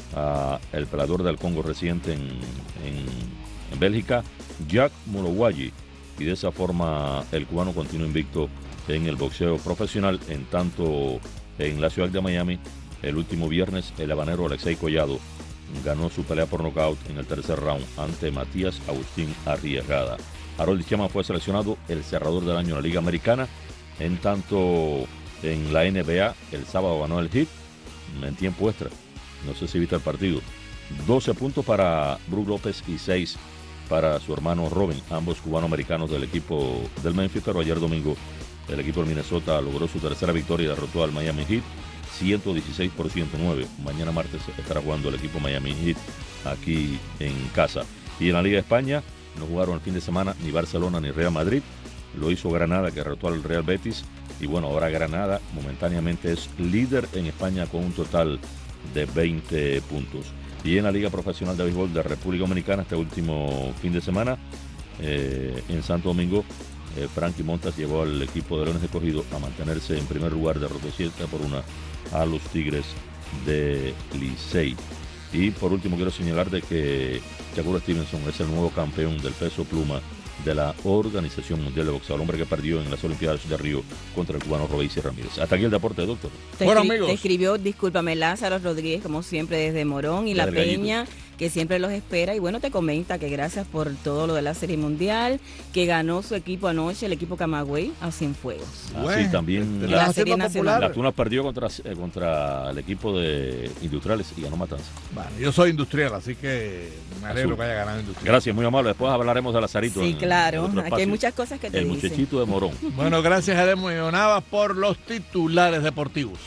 a el peleador del Congo reciente en, en, en Bélgica, Jack Murowayi, y de esa forma el cubano continúa invicto en el boxeo profesional. En tanto, en la ciudad de Miami, el último viernes, el habanero Alexei Collado ganó su pelea por nocaut en el tercer round ante Matías Agustín Arriagada. Harold Chapman fue seleccionado el cerrador del año en la Liga Americana. En tanto, en la N B A, el sábado ganó el Heat en tiempo extra. No sé si viste el partido. doce puntos para Brook López y seis para su hermano Robin, ambos cubano-americanos del equipo del Memphis, pero ayer domingo el equipo de Minnesota logró su tercera victoria y derrotó al Miami Heat ciento dieciséis por ciento nueve. Mañana martes estará jugando el equipo Miami Heat aquí en casa. Y en la Liga de España no jugaron el fin de semana ni Barcelona ni Real Madrid. Lo hizo Granada, que derrotó al Real Betis. Y bueno, ahora Granada momentáneamente es líder en España con un total de veinte puntos. Y en la Liga Profesional de Béisbol de República Dominicana, este último fin de semana, eh, en Santo Domingo, eh, Frankie Montas llevó al equipo de Leones Escogido a mantenerse en primer lugar, derrotó siete por una a los Tigres de Licey. Y por último quiero señalar de que Shakur Stevenson es el nuevo campeón del peso pluma de la Organización Mundial de Boxeo, el hombre que perdió en las Olimpiadas de Río contra el cubano Robeysi Ramírez. Hasta aquí el deporte, doctor. Te, bueno, amigos. Te escribió, discúlpame, Lázaro Rodríguez, como siempre, desde Morón y La Peña, que siempre los espera. Y bueno, te comenta que gracias por todo lo de la Serie Mundial, que ganó su equipo anoche, el equipo Camagüey, a Cienfuegos. Ah, bueno, sí, también la, la Serie Nacional. La Tuna perdió contra, eh, contra el equipo de Industriales y ganó Matanza. Bueno, yo soy industrial, así que me alegro Azul. que haya ganado Industrial. Gracias, muy amable. Después hablaremos de Lazarito. Sí, en, claro. En aquí hay muchas cosas que te el dicen. El muchachito de Morón. Bueno, gracias a Edemo y Navas por los titulares deportivos.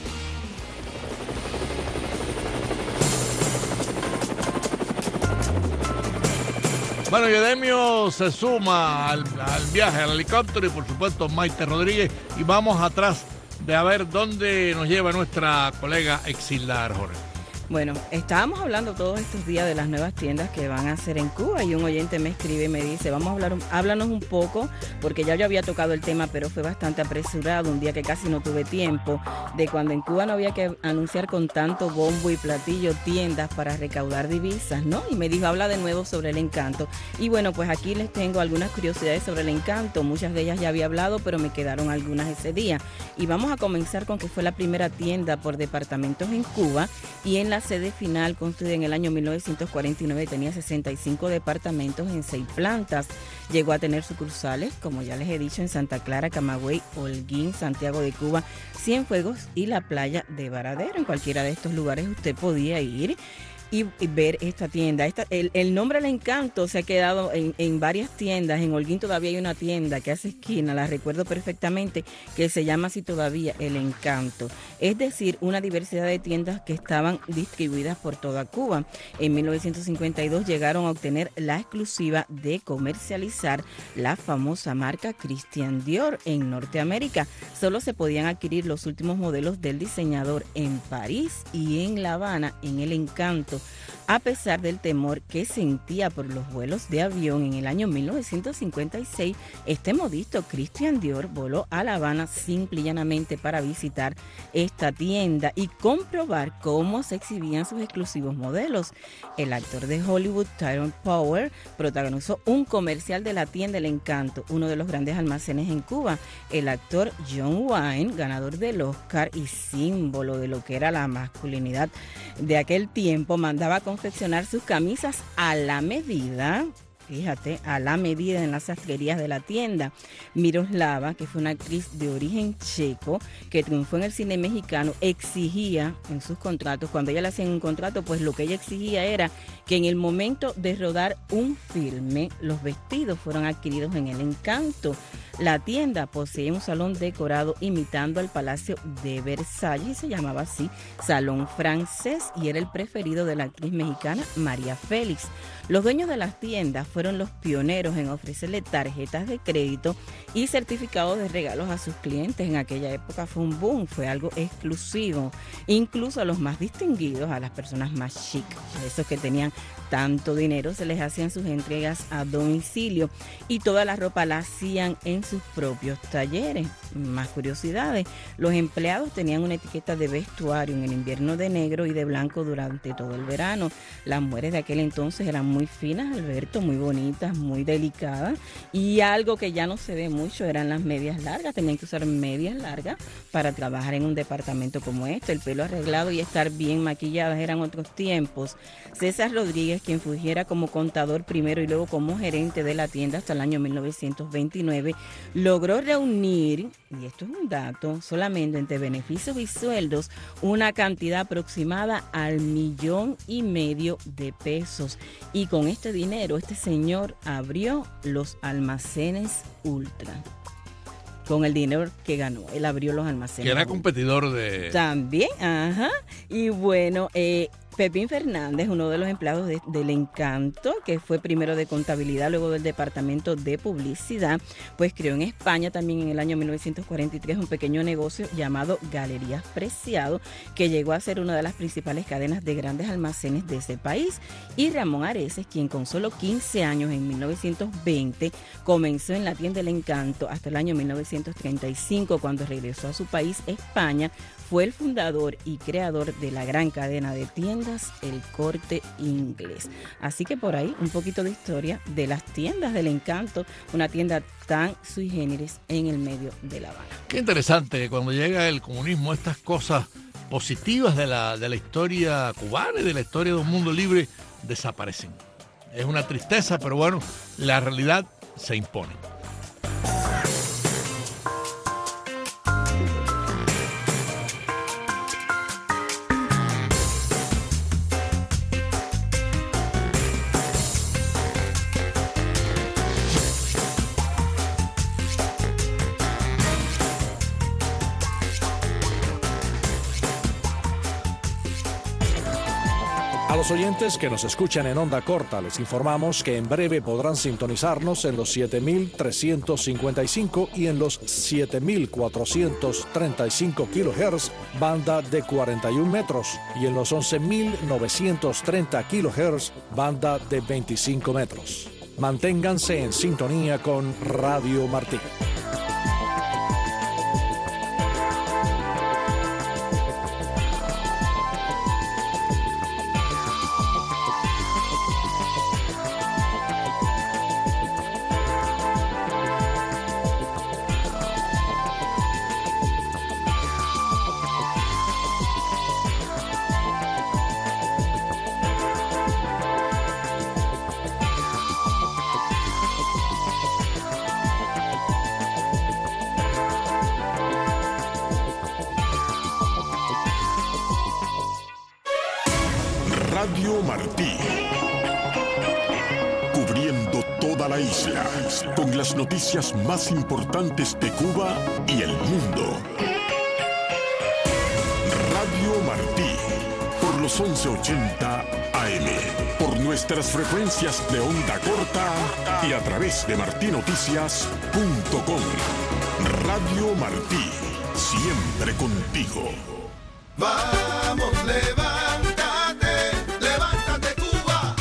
Bueno, y Edemio se suma al, al viaje, al helicóptero, y por supuesto Maite Rodríguez, y vamos atrás de a ver dónde nos lleva nuestra colega Exilda Arjona. Bueno, estábamos hablando todos estos días de las nuevas tiendas que van a hacer en Cuba, y un oyente me escribe y me dice, vamos a hablar, háblanos un poco, porque ya yo había tocado el tema, pero fue bastante apresurado, un día que casi no tuve tiempo, de cuando en Cuba no había que anunciar con tanto bombo y platillo tiendas para recaudar divisas, ¿no? Y me dijo, habla de nuevo sobre el Encanto. Y bueno, pues aquí les tengo algunas curiosidades sobre el Encanto, muchas de ellas ya había hablado, pero me quedaron algunas ese día. Y vamos a comenzar con que fue la primera tienda por departamentos en Cuba, y en la sede final, construida en el año mil novecientos cuarenta y nueve, tenía sesenta y cinco departamentos en seis plantas. Llegó a tener sucursales, como ya les he dicho, en Santa Clara, Camagüey, Holguín, Santiago de Cuba, Cienfuegos y la playa de Varadero. En cualquiera de estos lugares usted podía ir. y, y ver esta tienda. Esta, el, el nombre El Encanto se ha quedado en, en varias tiendas. En Holguín todavía hay una tienda que hace esquina, la recuerdo perfectamente, que se llama así todavía El Encanto. Es decir, una diversidad de tiendas que estaban distribuidas por toda Cuba. En mil novecientos cincuenta y dos llegaron a obtener la exclusiva de comercializar la famosa marca Christian Dior en Norteamérica. Solo se podían adquirir los últimos modelos del diseñador en París y en La Habana, en El Encanto, a pesar del temor que sentía por los vuelos de avión. En el año mil novecientos cincuenta y seis, este modisto Christian Dior voló a La Habana simple y llanamente para visitar esta tienda y comprobar cómo se exhibían sus exclusivos modelos. El actor de Hollywood Tyrone Power protagonizó un comercial de la tienda El Encanto, uno de los grandes almacenes en Cuba. El actor John Wayne, ganador del Oscar y símbolo de lo que era la masculinidad de aquel tiempo, mandaba a confeccionar sus camisas a la medida. Fíjate, a la medida en las sastrerías de la tienda. Miroslava, que fue una actriz de origen checo que triunfó en el cine mexicano, exigía en sus contratos, cuando ella le hacían un contrato, pues lo que ella exigía era que en el momento de rodar un filme, los vestidos fueron adquiridos en El Encanto. La tienda poseía un salón decorado imitando al Palacio de Versalles y se llamaba así Salón Francés, y era el preferido de la actriz mexicana María Félix. Los dueños de las tiendas fueron los pioneros en ofrecerle tarjetas de crédito y certificados de regalos a sus clientes. En aquella época fue un boom, fue algo exclusivo. Incluso a los más distinguidos, a las personas más chic, a esos que tenían tanto dinero, se les hacían sus entregas a domicilio y toda la ropa la hacían en sus propios talleres. Más curiosidades, los empleados tenían una etiqueta de vestuario en el invierno de negro y de blanco durante todo el verano. Las mujeres de aquel entonces eran muy finas, Alberto, muy bonitas, muy delicadas, y algo que ya no se ve mucho eran las medias largas. Tenían que usar medias largas para trabajar en un departamento como este. El pelo arreglado y estar bien maquilladas eran otros tiempos. César Rodríguez, quien fungiera como contador primero y luego como gerente de la tienda hasta el año mil novecientos veintinueve, logró reunir, y esto es un dato, solamente entre beneficios y sueldos, una cantidad aproximada al millón y medio de pesos. Y con este dinero, este señor abrió los almacenes Ultra. Con el dinero que ganó, él abrió los almacenes. Que era competidor de... También, ajá. Y bueno, eh, Pepín Fernández, uno de los empleados de, del Encanto, que fue primero de contabilidad, luego del departamento de publicidad, pues creó en España también en el año mil novecientos cuarenta y tres un pequeño negocio llamado Galerías Preciado, que llegó a ser una de las principales cadenas de grandes almacenes de ese país. Y Ramón Areces, quien con solo quince años en mil novecientos veinte comenzó en la tienda El Encanto hasta el año mil novecientos treinta y cinco, cuando regresó a su país, España, fue el fundador y creador de la gran cadena de tiendas El Corte Inglés. Así que por ahí un poquito de historia de las tiendas del Encanto, una tienda tan sui generis en el medio de La Habana. Qué interesante que cuando llega el comunismo estas cosas positivas de la, de la historia cubana y de la historia de un mundo libre desaparecen. Es una tristeza, pero bueno, la realidad se impone. A los oyentes que nos escuchan en onda corta les informamos que en breve podrán sintonizarnos en los siete mil trescientos cincuenta y cinco y en los siete mil cuatrocientos treinta y cinco kilohertz, banda de cuarenta y un metros, y en los once mil novecientos treinta kilohertz, banda de veinticinco metros. Manténganse en sintonía con Radio Martí. Radio Martí. Cubriendo toda la isla con las noticias más importantes de Cuba y el mundo. Radio Martí, por los once ochenta A M, por nuestras frecuencias de onda corta y a través de martí noticias punto com. Radio Martí, siempre contigo. Vamos, levántate, levántate Cuba.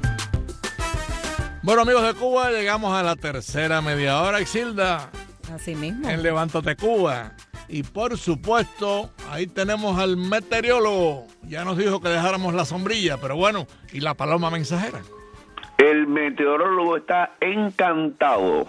Bueno, amigos de Cuba, llegamos a la tercera media hora, Isilda. Así mismo. En Levántate Cuba. Y por supuesto, ahí tenemos al meteorólogo. Ya nos dijo que dejáramos la sombrilla, pero bueno, ¿y la paloma mensajera? El meteorólogo está encantado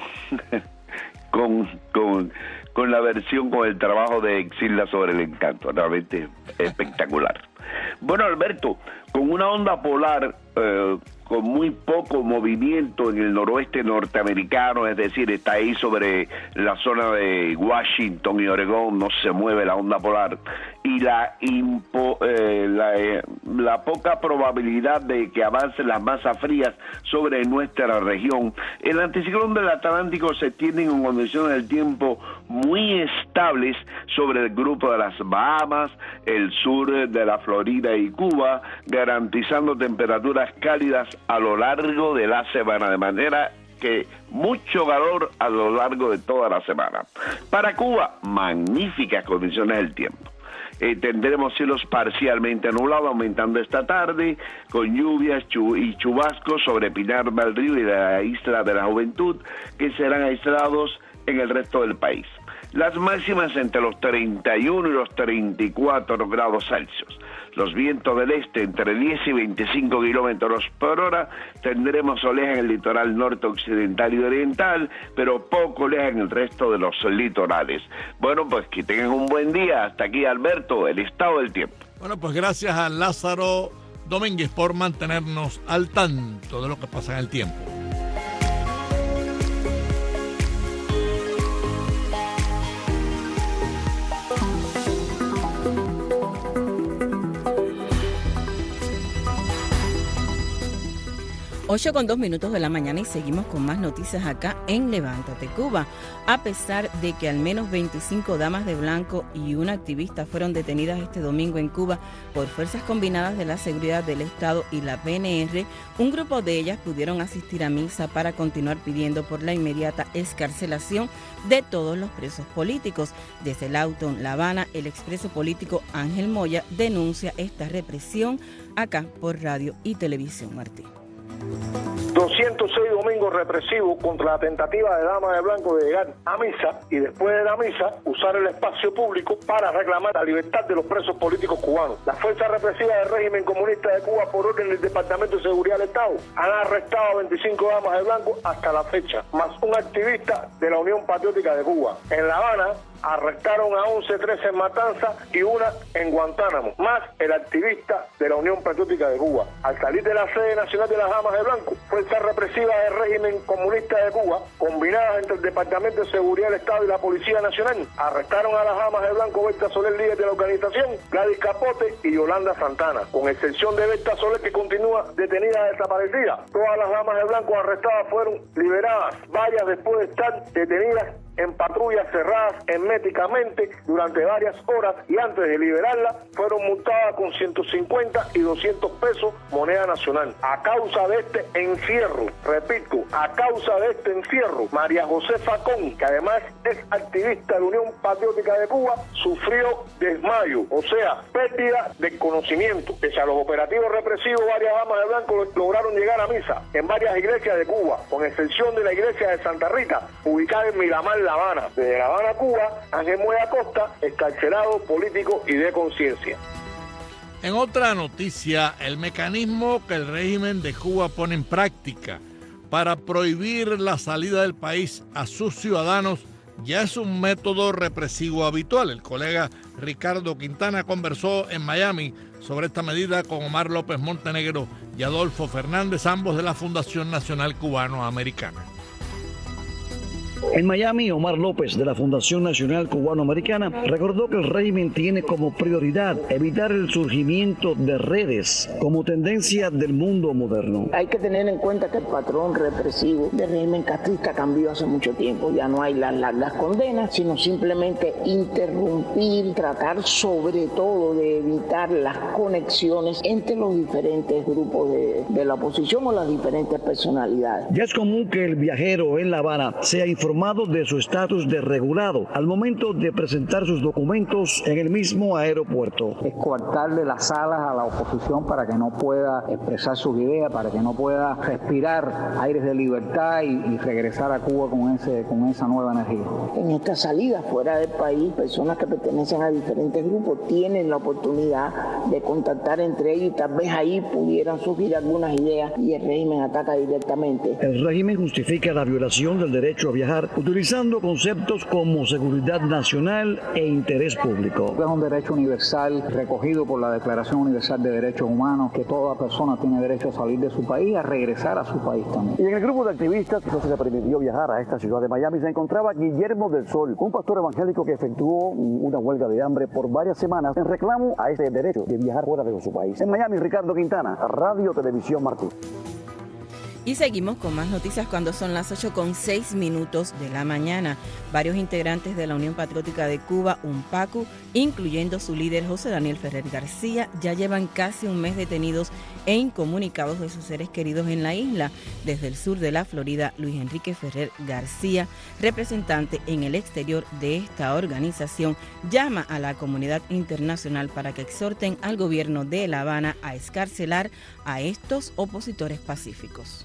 con, con, con la versión, con el trabajo de Exilda sobre el encanto. Realmente espectacular. Bueno, Alberto, con una onda polar eh, con muy poco movimiento en el noroeste norteamericano, es decir, está ahí sobre la zona de Washington y Oregón, no se mueve la onda polar, y la, impo, eh, la, eh, la poca probabilidad de que avancen las masas frías sobre nuestra región. El anticiclón del Atlántico se tiene en condiciones del tiempo muy estables sobre el grupo de las Bahamas, el sur de la Florida y Cuba, garantizando temperaturas cálidas a lo largo de la semana, de manera que mucho calor a lo largo de toda la semana. Para Cuba, magníficas condiciones del tiempo. Eh, tendremos cielos parcialmente nublados, aumentando esta tarde, con lluvias chu y chubascos sobre Pinar del Río y la Isla de la Juventud, que serán aislados en el resto del país. Las máximas entre los treinta y uno y los treinta y cuatro grados Celsius. Los vientos del este entre diez y veinticinco kilómetros por hora. Tendremos oleaje en el litoral norte, occidental y oriental, pero poco oleaje en el resto de los litorales. Bueno, pues que tengan un buen día. Hasta aquí, Alberto, el estado del tiempo. Bueno, pues gracias a Lázaro Domínguez por mantenernos al tanto de lo que pasa en el tiempo. ocho con dos minutos de la mañana y seguimos con más noticias acá en Levántate Cuba. A pesar de que al menos veinticinco damas de blanco y una activista fueron detenidas este domingo en Cuba por fuerzas combinadas de la seguridad del Estado y la P N R, un grupo de ellas pudieron asistir a misa para continuar pidiendo por la inmediata excarcelación de todos los presos políticos. Desde el auto en La Habana, el expreso político Ángel Moya denuncia esta represión acá por radio y televisión. Martín. doscientos seis domingos represivos contra la tentativa de Dama de Blanco de llegar a misa y después de la misa usar el espacio público para reclamar la libertad de los presos políticos cubanos. Las fuerzas represivas del régimen comunista de Cuba, por orden del Departamento de Seguridad del Estado, han arrestado a veinticinco damas de blanco hasta la fecha, más un activista de la Unión Patriótica de Cuba. En La Habana arrestaron a once, trece en Matanzas y una en Guantánamo, más el activista de la Unión Patriótica de Cuba. Al salir de la sede nacional de las Damas de Blanco, fuerzas represivas del régimen comunista de Cuba, combinadas entre el Departamento de Seguridad del Estado y la Policía Nacional, arrestaron a las Damas de Blanco Berta Soler, líder de la organización, Gladys Capote y Yolanda Santana, con excepción de Berta Soler, que continúa detenida desaparecida. Todas las Damas de Blanco arrestadas fueron liberadas, varias después de estar detenidas en patrullas cerradas herméticamente durante varias horas, y antes de liberarla fueron multadas con ciento cincuenta y doscientos pesos moneda nacional. A causa de este encierro, repito, a causa de este encierro, María José Facón, que además es activista de la Unión Patriótica de Cuba, sufrió desmayo, o sea, pérdida de conocimiento. Pese a los operativos represivos, varias damas de blanco lograron llegar a misa en varias iglesias de Cuba, con excepción de la iglesia de Santa Rita, ubicada en Miramar, La Habana. Desde La Habana, Cuba, Ángel Moya Costa, excarcelado político y de conciencia. En otra noticia, el mecanismo que el régimen de Cuba pone en práctica para prohibir la salida del país a sus ciudadanos ya es un método represivo habitual. El colega Ricardo Quintana conversó en Miami sobre esta medida con Omar López Montenegro y Adolfo Fernández, ambos de la Fundación Nacional Cubano-Americana. En Miami, Omar López, de la Fundación Nacional Cubano-Americana, recordó que el régimen tiene como prioridad evitar el surgimiento de redes como tendencia del mundo moderno. Hay que tener en cuenta que el patrón represivo del régimen castrista cambió hace mucho tiempo. Ya no hay las largas condenas, sino simplemente interrumpir, tratar sobre todo de evitar las conexiones entre los diferentes grupos de, de la oposición o las diferentes personalidades. Ya es común que el viajero en La Habana sea informado de su estatus de regulado al momento de presentar sus documentos en el mismo aeropuerto. Es coartarle las alas a la oposición para que no pueda expresar sus ideas, para que no pueda respirar aires de libertad y, y regresar a Cuba con, ese, con esa nueva energía. En esta salida fuera del país, personas que pertenecen a diferentes grupos tienen la oportunidad de contactar entre ellos y tal vez ahí pudieran surgir algunas ideas y el régimen ataca directamente. El régimen justifica la violación del derecho a viajar utilizando conceptos como seguridad nacional e interés público. Es un derecho universal recogido por la Declaración Universal de Derechos Humanos, que toda persona tiene derecho a salir de su país y a regresar a su país también. Y en el grupo de activistas que no se le permitió viajar a esta ciudad de Miami se encontraba Guillermo del Sol, un pastor evangélico que efectuó una huelga de hambre por varias semanas en reclamo a ese derecho de viajar fuera de su país. En Miami, Ricardo Quintana, Radio Televisión Martí. Y seguimos con más noticias cuando son las ocho con seis minutos de la mañana. Varios integrantes de la Unión Patriótica de Cuba, UNPACU, incluyendo su líder José Daniel Ferrer García, ya llevan casi un mes detenidos e incomunicados de sus seres queridos en la isla. Desde el sur de la Florida, Luis Enrique Ferrer García, representante en el exterior de esta organización, llama a la comunidad internacional para que exhorten al gobierno de La Habana a excarcelar a estos opositores pacíficos.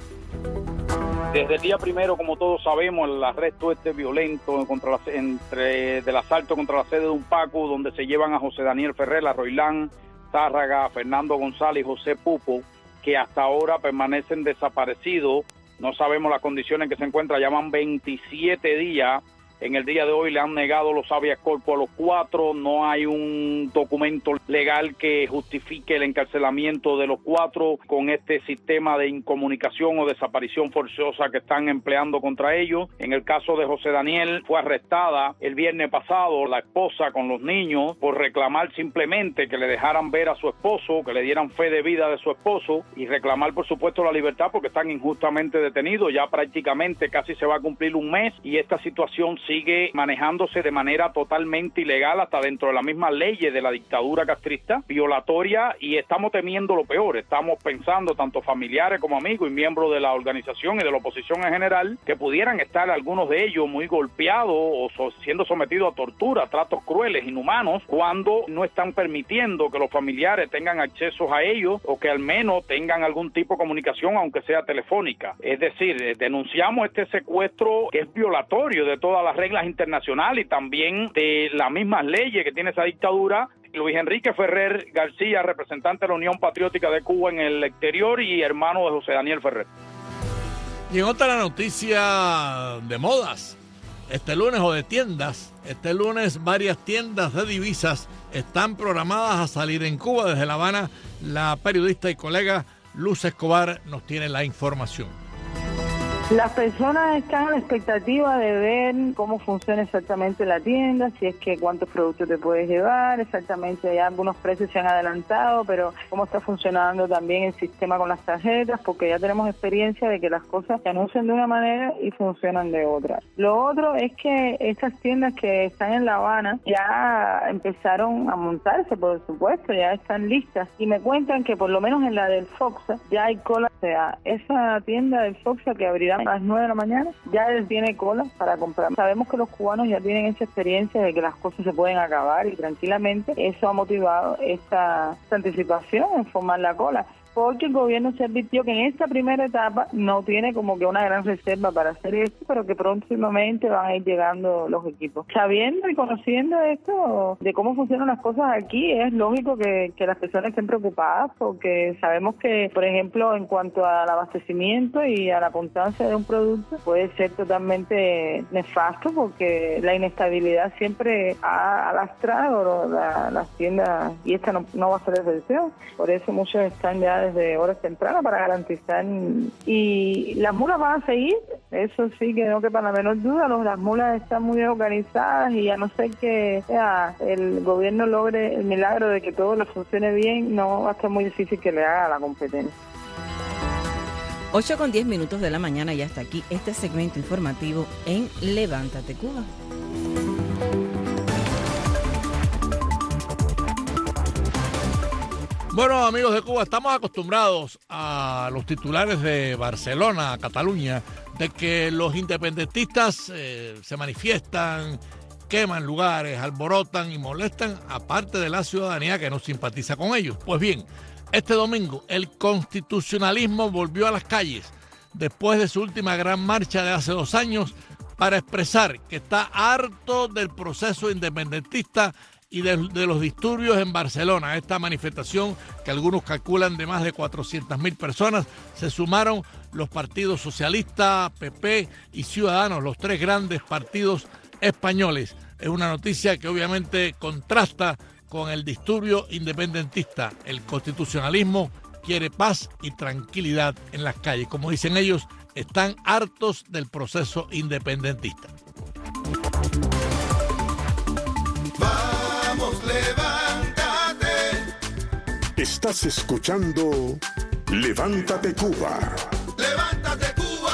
Desde el día primero, como todos sabemos, el arresto este violento contra la, entre, del asalto contra la sede de UNPACU, donde se llevan a José Daniel Ferrer, a Roilán Zárraga, Fernando González y José Pupo, que hasta ahora permanecen desaparecidos. No sabemos las condiciones en que se encuentran, llevan veintisiete días. En el día de hoy le han negado los habeas corpus a los cuatro, no hay un documento legal que justifique el encarcelamiento de los cuatro con este sistema de incomunicación o desaparición forzosa que están empleando contra ellos. En el caso de José Daniel, fue arrestada el viernes pasado la esposa con los niños por reclamar simplemente que le dejaran ver a su esposo, que le dieran fe de vida de su esposo y reclamar por supuesto la libertad porque están injustamente detenidos. Ya prácticamente casi se va a cumplir un mes y esta situación sigue manejándose de manera totalmente ilegal hasta dentro de las mismas leyes de la dictadura castrista, violatoria, y estamos temiendo lo peor. Estamos pensando, tanto familiares como amigos y miembros de la organización y de la oposición en general, que pudieran estar algunos de ellos muy golpeados o so- siendo sometidos a tortura, tratos crueles, inhumanos, cuando no están permitiendo que los familiares tengan acceso a ellos o que al menos tengan algún tipo de comunicación, aunque sea telefónica. Es decir, eh, denunciamos este secuestro que es violatorio de todas las reglas internacionales y también de las mismas leyes que tiene esa dictadura. Luis Enrique Ferrer García, representante de la Unión Patriótica de Cuba en el exterior y hermano de José Daniel Ferrer. Y en otra noticia de modas, este lunes o de tiendas, este lunes varias tiendas de divisas están programadas a salir en Cuba. Desde La Habana, la periodista y colega Luz Escobar nos tiene la información. Las personas están a la expectativa de ver cómo funciona exactamente la tienda, si es que cuántos productos te puedes llevar, exactamente ya algunos precios se han adelantado, pero cómo está funcionando también el sistema con las tarjetas, porque ya tenemos experiencia de que las cosas se anuncian de una manera y funcionan de otra. Lo otro es que estas tiendas que están en La Habana ya empezaron a montarse, por supuesto, ya están listas, y me cuentan que por lo menos en la del Foxa ya hay cola, o sea, esa tienda del Foxa que abrirá a las nueve de la mañana, ya él tiene cola para comprar. Sabemos que los cubanos ya tienen esa experiencia de que las cosas se pueden acabar y tranquilamente eso ha motivado esta, esta anticipación en formar la cola. Porque el gobierno se advirtió que en esta primera etapa no tiene como que una gran reserva para hacer esto, pero que próximamente van a ir llegando los equipos. Sabiendo y conociendo esto, de cómo funcionan las cosas aquí, es lógico que, que las personas estén preocupadas, porque sabemos que, por ejemplo, en cuanto al abastecimiento y a la abundancia de un producto, puede ser totalmente nefasto, porque la inestabilidad siempre ha alastrado la, las tiendas, y esta no, no va a ser excepción. Por eso muchos están ya ya desde horas tempranas para garantizar. Y las mulas van a seguir, eso sí que no quepa la menor duda, los, las mulas están muy bien organizadas y a no ser que ya, el gobierno logre el milagro de que todo les funcione bien, no va a ser muy difícil que le haga la competencia. ocho con diez minutos de la mañana y hasta aquí este segmento informativo en Levántate Cuba. Bueno, amigos de Cuba, estamos acostumbrados a los titulares de Barcelona, Cataluña, de que los independentistas eh, se manifiestan, queman lugares, alborotan y molestan a parte de la ciudadanía que no simpatiza con ellos. Pues bien, este domingo el constitucionalismo volvió a las calles después de su última gran marcha de hace dos años para expresar que está harto del proceso independentista y de, de los disturbios en Barcelona. A esta manifestación, que algunos calculan de más de cuatrocientas mil personas, se sumaron los partidos socialistas, P P y Ciudadanos, los tres grandes partidos españoles. Es una noticia que obviamente contrasta con el disturbio independentista. El constitucionalismo quiere paz y tranquilidad en las calles. Como dicen ellos, están hartos del proceso independentista. Vamos, levántate. Estás escuchando Levántate Cuba. Levántate Cuba.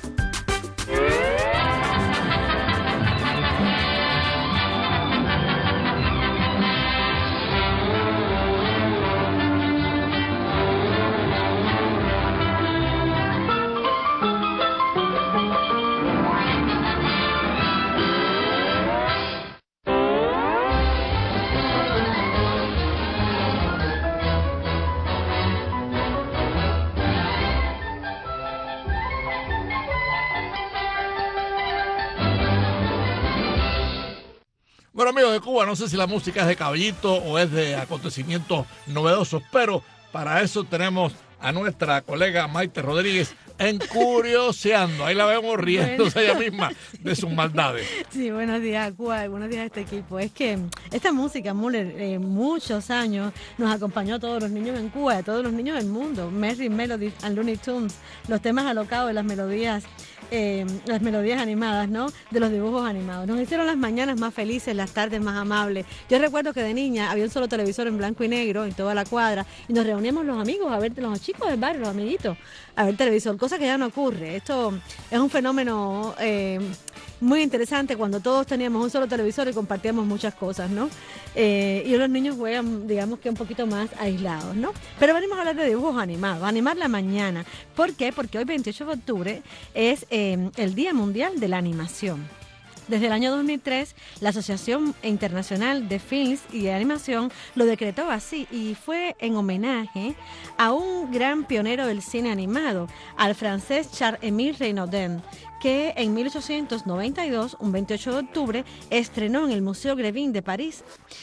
Bueno, amigos de Cuba, no sé si la música es de Caballito o es de acontecimientos novedosos, pero para eso tenemos a nuestra colega Maite Rodríguez en Curioseando. Ahí la vemos riéndose ella misma de sus maldades. Sí, buenos días, Cuba, buenos días a este equipo. Es que esta música, Müller, eh, muchos años nos acompañó a todos los niños en Cuba, a todos los niños del mundo. Merry Melodies and Looney Tunes, los temas alocados de las melodías, eh, las melodías animadas, ¿no? De los dibujos animados. Nos hicieron las mañanas más felices, las tardes más amables. Yo recuerdo que de niña había un solo televisor en blanco y negro en toda la cuadra y nos reuníamos los amigos a ver, los chicos del barrio, los amiguitos, a ver televisor, cosa que ya no ocurre. Esto es un fenómeno eh, muy interesante cuando todos teníamos un solo televisor y compartíamos muchas cosas, ¿no? Eh, y los niños juegan, digamos que un poquito más aislados, ¿no? Pero venimos a hablar de dibujos animados, animar la mañana. ¿Por qué? Porque hoy veintiocho de octubre es eh, el Día Mundial de la Animación. Desde el año dos mil tres, la Asociación Internacional de Films y de Animación lo decretó así y fue en homenaje a un gran pionero del cine animado, al francés Charles-Émile Renaudin, que en mil ochocientos noventa y dos, un veintiocho de octubre, estrenó en el Museo Grévin de París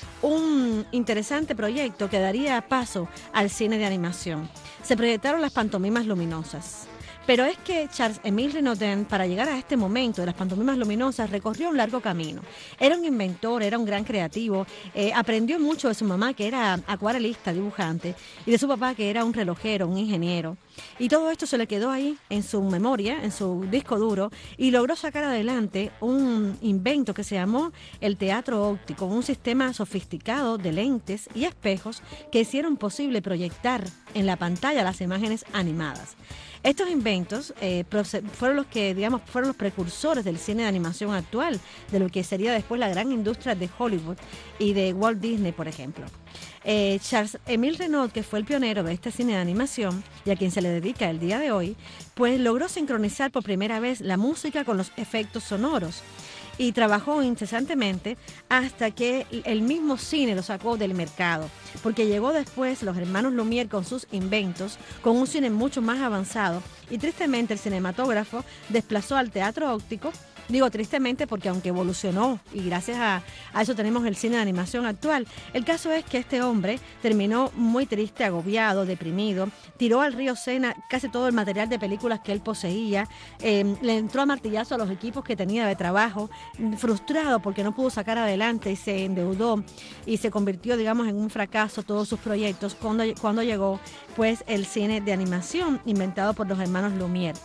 un interesante proyecto que daría paso al cine de animación. Se proyectaron las pantomimas luminosas. Pero es que Charles-Émile Renaudin, para llegar a este momento de las pantomimas luminosas, recorrió un largo camino. Era un inventor, era un gran creativo, eh, aprendió mucho de su mamá, que era acuarelista, dibujante, y de su papá, que era un relojero, un ingeniero. Y todo esto se le quedó ahí en su memoria, en su disco duro, y logró sacar adelante un invento que se llamó el teatro óptico, un sistema sofisticado de lentes y espejos que hicieron posible proyectar en la pantalla las imágenes animadas. Estos inventos eh, fueron los que, digamos, fueron los precursores del cine de animación actual, de lo que sería después la gran industria de Hollywood y de Walt Disney, por ejemplo. Eh, Charles-Émile Renaud, que fue el pionero de este cine de animación y a quien se le dedica el día de hoy, pues logró sincronizar por primera vez la música con los efectos sonoros. Y trabajó incesantemente hasta que el mismo cine lo sacó del mercado, porque llegó después los hermanos Lumière con sus inventos, con un cine mucho más avanzado, y tristemente el cinematógrafo desplazó al teatro óptico Digo tristemente porque aunque evolucionó y gracias a, a eso tenemos el cine de animación actual, el caso es que este hombre terminó muy triste, agobiado, deprimido, tiró al río Sena casi todo el material de películas que él poseía, eh, le entró a martillazo a los equipos que tenía de trabajo, frustrado porque no pudo sacar adelante y se endeudó y se convirtió, digamos, en un fracaso todos sus proyectos cuando, cuando llegó pues el cine de animación inventado por los hermanos Lumière.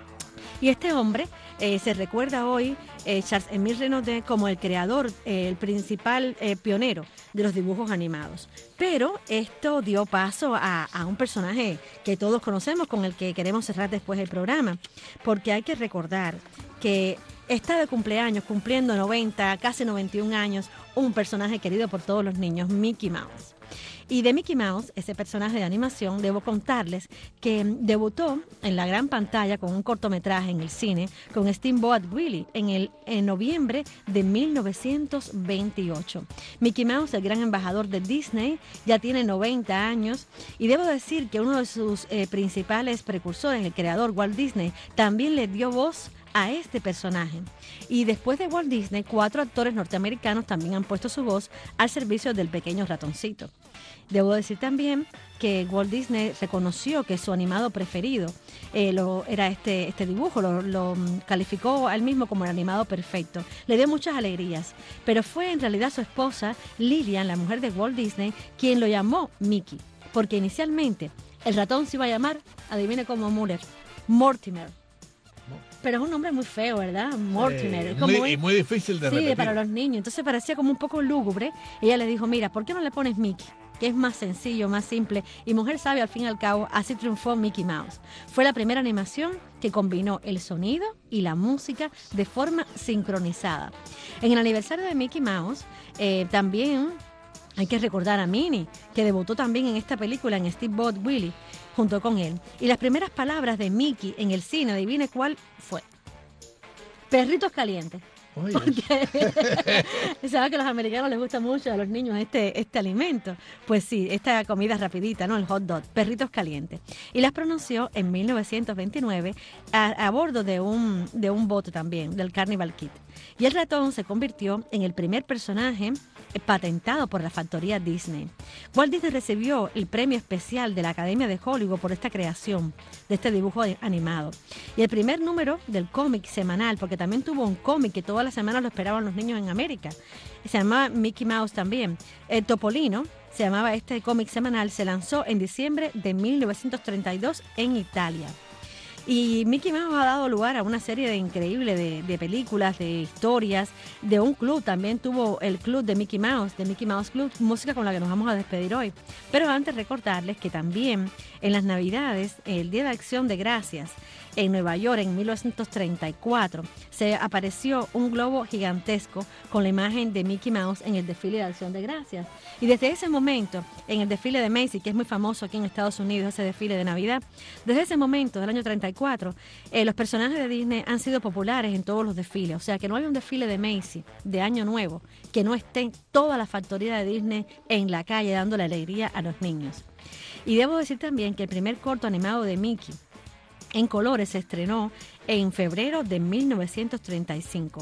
Y este hombre eh, se recuerda hoy, eh, Charles-Émile Renaudin, como el creador, eh, el principal eh, pionero de los dibujos animados. Pero esto dio paso a, a un personaje que todos conocemos, con el que queremos cerrar después el programa, porque hay que recordar que está de cumpleaños, cumpliendo noventa, casi noventa y un años, un personaje querido por todos los niños, Mickey Mouse. Y de Mickey Mouse, ese personaje de animación, debo contarles que debutó en la gran pantalla con un cortometraje en el cine con Steamboat Willie en, el, en noviembre de mil novecientos veintiocho. Mickey Mouse, el gran embajador de Disney, ya tiene noventa años y debo decir que uno de sus eh, principales precursores, el creador Walt Disney, también le dio voz a este personaje. Y después de Walt Disney, cuatro actores norteamericanos también han puesto su voz al servicio del pequeño ratoncito. Debo decir también que Walt Disney reconoció que su animado preferido eh, lo, era este, este dibujo, lo, lo calificó a él mismo como el animado perfecto. Le dio muchas alegrías, pero fue en realidad su esposa, Lillian, la mujer de Walt Disney, quien lo llamó Mickey, porque inicialmente el ratón se iba a llamar, adivine cómo, Muller, Mortimer. Pero es un nombre muy feo, ¿verdad? Mortimer. Eh, como muy, es, muy difícil de sí, repetir. para los niños. Entonces parecía como un poco lúgubre. Ella le dijo, mira, ¿por qué no le pones Mickey? Que es más sencillo, más simple. Y mujer sabia, al fin y al cabo, así triunfó Mickey Mouse. Fue la primera animación que combinó el sonido y la música de forma sincronizada. En el aniversario de Mickey Mouse, eh, también hay que recordar a Minnie, que debutó también en esta película, en Steamboat Willie, junto con él. Y las primeras palabras de Mickey en el cine, adivine cuál fue. Perritos calientes. Porque sabe que a los americanos les gusta mucho, a los niños, este, este alimento. Pues sí, esta comida rapidita, ¿no? El hot dog, perritos calientes. Y las pronunció en mil novecientos veintinueve a, a bordo de un, de un bote también, del Carnival Kit. Y el ratón se convirtió en el primer personaje patentado por la factoría Disney. Walt Disney recibió el premio especial de la Academia de Hollywood por esta creación de este dibujo animado. Y el primer número del cómic semanal, porque también tuvo un cómic que todas las semanas lo esperaban los niños en América, se llamaba Mickey Mouse también. El Topolino, se llamaba este cómic semanal, se lanzó en diciembre de mil novecientos treinta y dos en Italia. Y Mickey Mouse ha dado lugar a una serie de increíble de, de películas, de historias, de un club. También tuvo el club de Mickey Mouse, de Mickey Mouse Club, música con la que nos vamos a despedir hoy. Pero antes recordarles que también en las Navidades, el Día de Acción de Gracias, en Nueva York en mil novecientos treinta y cuatro, se apareció un globo gigantesco con la imagen de Mickey Mouse en el desfile de Acción de Gracias. Y desde ese momento, en el desfile de Macy's, que es muy famoso aquí en Estados Unidos, ese desfile de Navidad, desde ese momento, del año treinta y cuatro, eh, los personajes de Disney han sido populares en todos los desfiles. O sea, que no hay un desfile de Macy's de Año Nuevo que no esté toda la factoría de Disney en la calle dándole alegría a los niños. Y debo decir también que el primer corto animado de Mickey en colores se estrenó en febrero de mil novecientos treinta y cinco.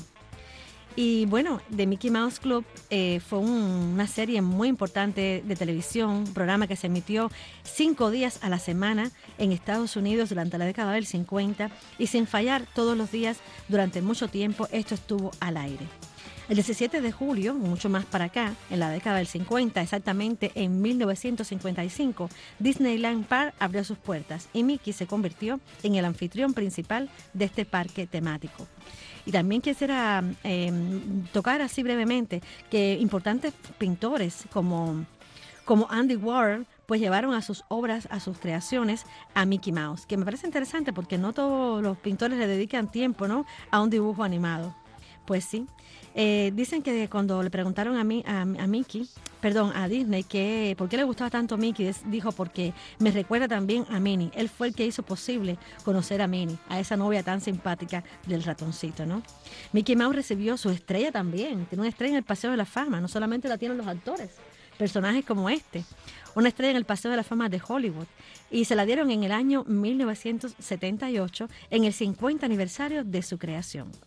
Y bueno, The Mickey Mouse Club eh, fue un, una serie muy importante de televisión, un programa que se emitió cinco días a la semana en Estados Unidos durante la década del cincuenta y sin fallar todos los días durante mucho tiempo esto estuvo al aire. El diecisiete de julio, mucho más para acá, en la década del cincuenta, exactamente en mil novecientos cincuenta y cinco, Disneyland Park abrió sus puertas y Mickey se convirtió en el anfitrión principal de este parque temático. Y también quisiera eh, tocar así brevemente que importantes pintores como, como Andy Warhol pues llevaron a sus obras, a sus creaciones a Mickey Mouse, que me parece interesante porque no todos los pintores le dedican tiempo, ¿no?, a un dibujo animado. Pues sí. Eh, dicen que cuando le preguntaron a, mí, a, a Mickey, perdón, a Disney, que por qué le gustaba tanto Mickey, dijo porque me recuerda también a Minnie. Él fue el que hizo posible conocer a Minnie, a esa novia tan simpática del ratoncito, ¿no? Mickey Mouse recibió su estrella también. Tiene una estrella en el Paseo de la Fama. No solamente la tienen los actores, personajes como este. Una estrella en el Paseo de la Fama de Hollywood. Y se la dieron en el año mil novecientos setenta y ocho, en el cincuenta aniversario de su creación.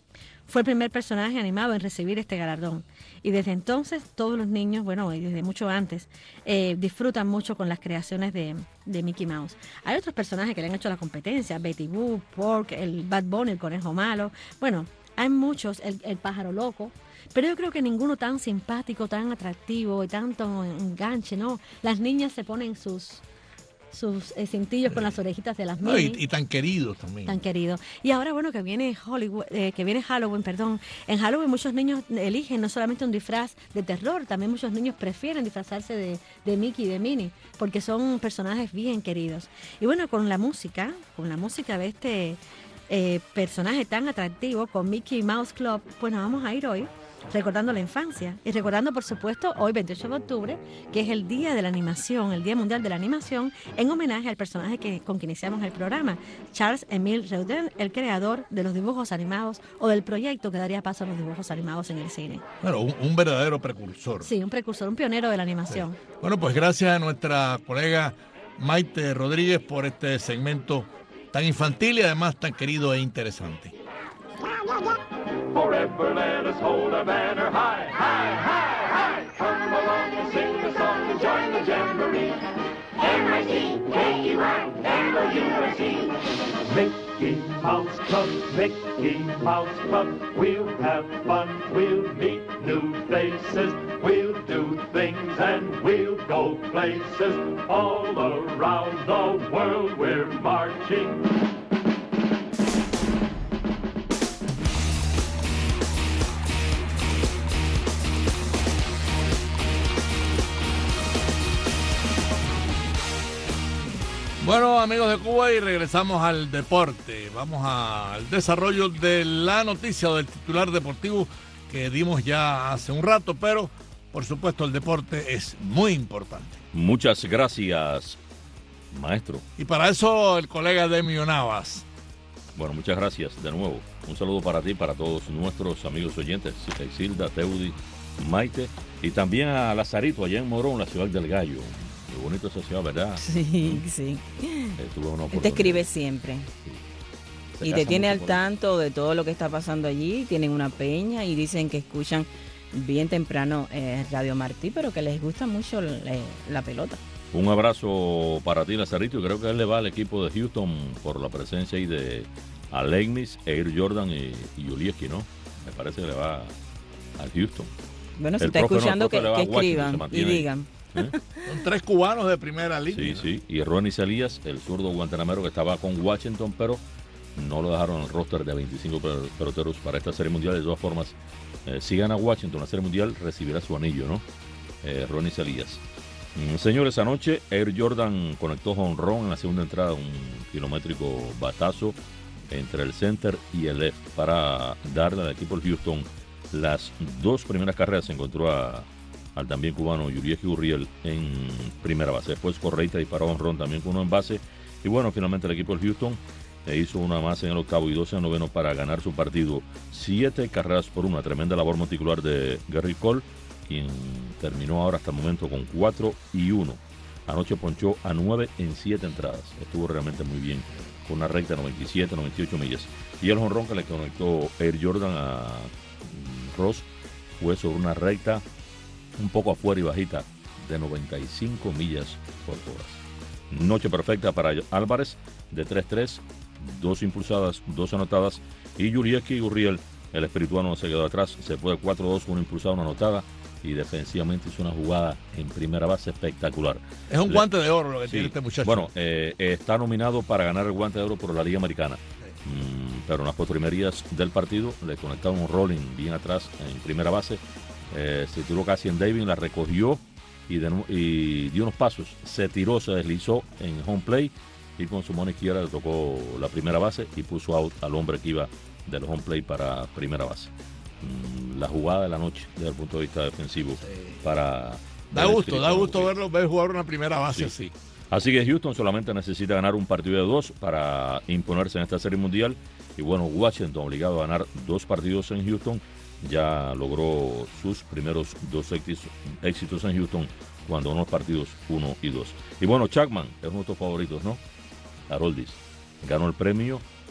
fue el primer personaje animado en recibir este galardón. Y desde entonces todos los niños, bueno, y desde mucho antes, eh, disfrutan mucho con las creaciones de, de Mickey Mouse. Hay otros personajes que le han hecho la competencia, Betty Boop, Pork, el Bad Bunny, el conejo malo. Bueno, hay muchos, el, el pájaro loco. Pero yo creo que ninguno tan simpático, tan atractivo y tanto enganche, ¿no? Las niñas se ponen sus... sus eh, cintillos con las orejitas de las no, Minnie. y, y tan queridos también. Tan queridos. Y ahora, bueno, que viene Hollywood, eh, que viene Halloween, perdón. En Halloween muchos niños eligen no solamente un disfraz de terror, también muchos niños prefieren disfrazarse de, de Mickey y de Minnie, porque son personajes bien queridos. Y bueno, con la música, con la música de este eh, personaje tan atractivo, con Mickey Mouse Club, pues nos vamos a ir hoy recordando la infancia y recordando, por supuesto, hoy veintiocho de octubre, que es el Día de la Animación, el Día Mundial de la Animación, en homenaje al personaje que, con quien iniciamos el programa, Charles-Émile Jourdain, el creador de los dibujos animados o del proyecto que daría paso a los dibujos animados en el cine. Bueno, un, un verdadero precursor. Sí, un precursor, un pionero de la animación. Sí. Bueno, pues gracias a nuestra colega Maite Rodríguez por este segmento tan infantil y además tan querido e interesante. Forever let us hold our banner high, high, high, high. Come along and sing the song and join the jamboree. M I C K E Y M O U S E. Mickey Mouse Club, Mickey Mouse Club. We'll have fun, we'll meet new faces. We'll do things and we'll go places. All around the world we're marching. Bueno, amigos de Cuba, y regresamos al deporte. Vamos a, al desarrollo de la noticia del titular deportivo que dimos ya hace un rato, pero por supuesto el deporte es muy importante. Muchas gracias, maestro. Y para eso el colega Demio Navas. Bueno, muchas gracias de nuevo. Un saludo para ti, para todos nuestros amigos oyentes, Isilda, Teudi, Maite, y también a Lazarito, allá en Morón, la ciudad del Gallo. Qué bonito esa ciudad, ¿verdad? Sí, sí. Eh, tuve una Él te escribe siempre. Sí. Y te tiene al tanto de todo lo que está pasando allí. Tienen una peña y dicen que escuchan bien temprano eh, Radio Martí, pero que les gusta mucho la, la pelota. Un abrazo para ti, Lazarito, y creo que él le va al equipo de Houston por la presencia ahí de Alegnis, Air Jordan y, y Julieski, ¿no? Me parece que le va al Houston. Bueno, si el está escuchando, no, que, que escriban y digan. ¿Eh? Son tres cubanos de primera línea. Sí, sí. Y Ronnie Salías, el zurdo guantanamero que estaba con Washington, pero no lo dejaron en el roster de veinticinco peloteros para esta Serie Mundial. De todas formas, eh, si gana Washington la Serie Mundial, recibirá su anillo, ¿no? Eh, Ronnie Salías. Mm, señores, anoche Air Jordan conectó jonrón en la segunda entrada, un kilométrico batazo entre el center y el left para darle al equipo del Houston las dos primeras carreras. Se encontró a al también cubano Yurieki Gurriel en primera base. Después Correita disparó a honrón también con uno en base. Y bueno, finalmente el equipo del Houston eh, hizo una más en el octavo y doce en el noveno para ganar su partido. Siete carreras por una. Tremenda labor monticular de Gary Cole, quien terminó ahora hasta el momento con cuatro y uno. Anoche ponchó a nueve en siete entradas. Estuvo realmente muy bien, con una recta de noventa y siete, noventa y ocho millas. Y el jonrón que le conectó Air Jordan a Ross fue sobre una recta un poco afuera y bajita de noventa y cinco millas por hora. Noche perfecta para Álvarez de tres tres, dos impulsadas, dos anotadas, y Julieski Gurriel, el espirituano, se quedó atrás, se fue de cuatro dos, una impulsada, una anotada, y defensivamente hizo una jugada en primera base espectacular. Es un Le, guante de oro lo que sí, tiene este muchacho. Bueno, eh, está nominado para ganar el guante de oro por la Liga Americana. Mm, pero en las postrimerías del partido le conectaron un rolling bien atrás en primera base. Eh, se tiró casi en David, la recogió y, de, y dio unos pasos, se tiró, se deslizó en home play y con su mano izquierda le tocó la primera base y puso out al hombre que iba del home play para primera base. Mm, la jugada de la noche desde el punto de vista defensivo. Sí. Para da gusto, da gusto verlo, ver jugar una primera base sí. así. Así que Houston solamente necesita ganar un partido de dos para imponerse en esta Serie Mundial. Y bueno, Washington, obligado a ganar dos partidos en Houston, ya logró sus primeros dos éxitos en Houston cuando ganó los partidos uno y dos. Y bueno, Chapman es uno de nuestros favoritos, ¿no? Haroldis ganó el premio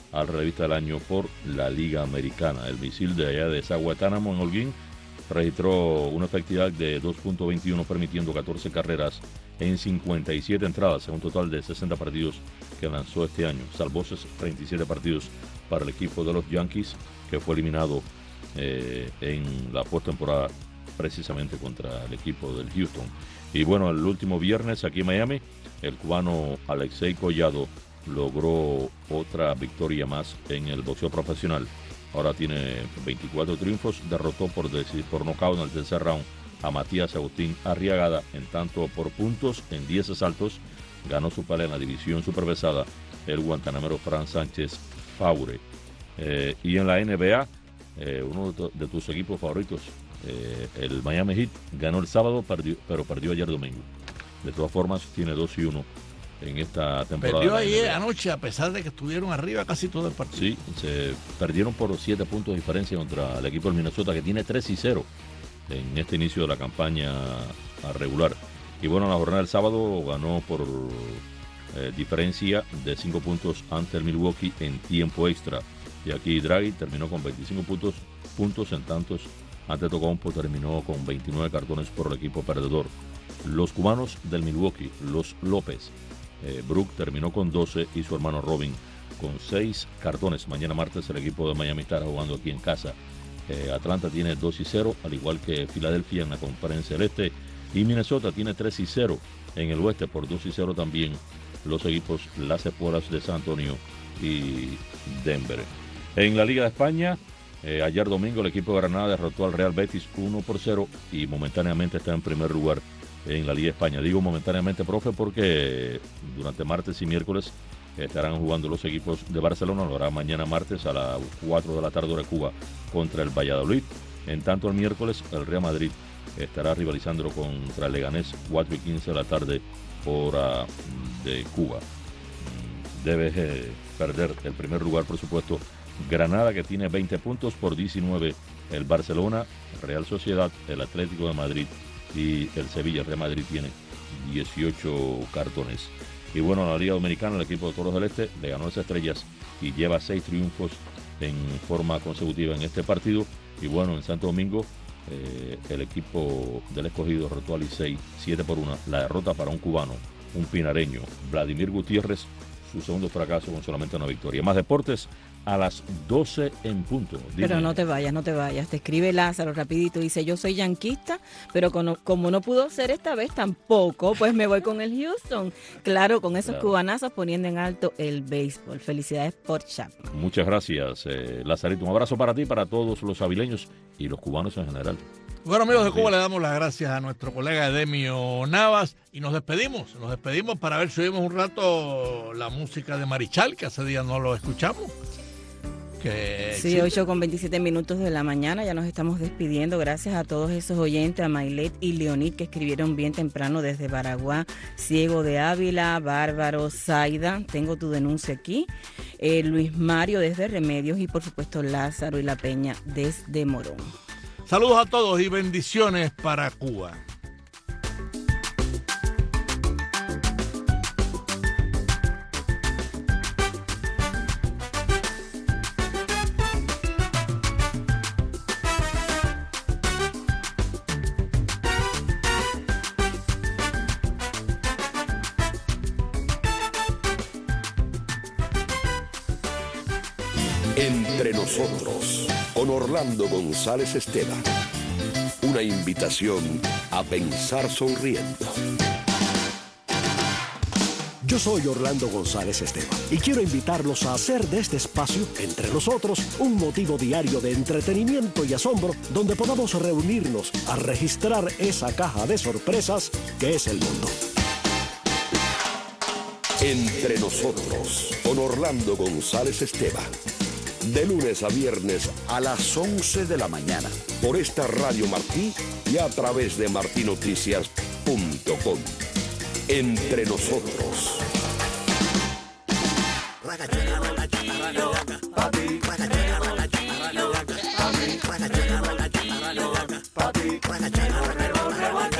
al relevista del año por la Liga Americana. El misil de allá de Zaguatánamo en Holguín registró una efectividad de dos punto veintiuno, permitiendo catorce carreras en cincuenta y siete entradas, en un total de sesenta partidos que lanzó este año. Salvó treinta y siete partidos para el equipo de los Yankees, que fue eliminado eh, en la postemporada precisamente contra el equipo del Houston. Y bueno, el último viernes aquí en Miami, el cubano Alexei Collado logró otra victoria más en el boxeo profesional. Ahora tiene veinticuatro triunfos, derrotó por, decir, por nocaut en el tercer round a Matías Agustín Arriagada, en tanto por puntos en diez asaltos ganó su pelea en la división superpesada el guantanamero Fran Sánchez Faure. Eh, y en la N B A, eh, uno de, de tus equipos favoritos, eh, el Miami Heat, ganó el sábado, perdió, pero perdió ayer domingo. De todas formas, tiene dos y uno en esta temporada. Perdió ayer anoche, a pesar de que estuvieron arriba casi todo el partido. Sí, se perdieron por siete puntos de diferencia contra el equipo del Minnesota, que tiene tres y cero en este inicio de la campaña regular. Y bueno, la jornada del sábado ganó por eh, diferencia de cinco puntos ante el Milwaukee en tiempo extra. Y aquí Draghi terminó con veinticinco puntos, puntos en tantos. Antetokounmpo terminó con veintinueve cartones por el equipo perdedor. Los cubanos del Milwaukee, los López, eh, Brook terminó con doce y su hermano Robin con seis cartones. Mañana martes el equipo de Miami estará jugando aquí en casa. Eh, Atlanta tiene dos y cero, al igual que Filadelfia en la conferencia del Este. Y Minnesota tiene tres y cero en el oeste, por dos y cero también los equipos Las Espuelas de San Antonio y Denver. En la Liga de España, eh, ayer domingo el equipo de Granada derrotó al Real Betis uno por cero y momentáneamente está en primer lugar en la Liga de España. Digo momentáneamente, profe, porque durante martes y miércoles estarán jugando los equipos de Barcelona. Lo hará mañana martes a las cuatro de la tarde hora de Cuba contra el Valladolid. En tanto, el miércoles el Real Madrid estará rivalizando contra el Leganés, cuatro y quince de la tarde hora de Cuba. Debe eh, perder el primer lugar, por supuesto, Granada, que tiene veinte puntos, por diecinueve el Barcelona, Real Sociedad, el Atlético de Madrid y el Sevilla. El Real Madrid tiene dieciocho cartones. Y bueno, en la Liga Dominicana, el equipo de Toros del Este le ganó a las Estrellas y lleva seis triunfos en forma consecutiva en este partido. Y bueno, en Santo Domingo, eh, el equipo del Escogido derrotó al Licey siete por uno. La derrota para un cubano, un pinareño, Vladimir Gutiérrez, su segundo fracaso con solamente una victoria. Más deportes a las doce en punto. Dime. Pero no te vayas, no te vayas. Te escribe Lázaro rapidito, dice: yo soy yanquista, pero como, como no pudo ser esta vez tampoco, pues me voy con el Houston. Claro, con esos claro. cubanazos poniendo en alto el béisbol. Felicidades por Chapman. Muchas gracias, eh, Lazarito. Un abrazo para ti, para todos los avileños y los cubanos en general. Bueno, amigos de Cuba, le damos las gracias a nuestro colega Edemio Navas y nos despedimos. Nos despedimos para ver si oímos un rato la música de Marichal, que hace días no lo escuchamos. Que sí, ocho con veintisiete minutos de la mañana, ya nos estamos despidiendo. Gracias a todos esos oyentes, a Mailet y Leonid, que escribieron bien temprano desde Baraguá, Ciego de Ávila, Bárbaro, Zaida, tengo tu denuncia aquí, eh, Luis Mario desde Remedios y por supuesto Lázaro y La Peña desde Morón. Saludos a todos y bendiciones para Cuba. Entre nosotros, con Orlando González Esteban. Una invitación a pensar sonriendo. Yo soy Orlando González Esteban y quiero invitarlos a hacer de este espacio, Entre Nosotros, un motivo diario de entretenimiento y asombro donde podamos reunirnos a registrar esa caja de sorpresas que es el mundo. Entre Nosotros, con Orlando González Esteban. De lunes a viernes a las once de la mañana, por esta Radio Martí y a través de martí noticias punto com. Entre Nosotros.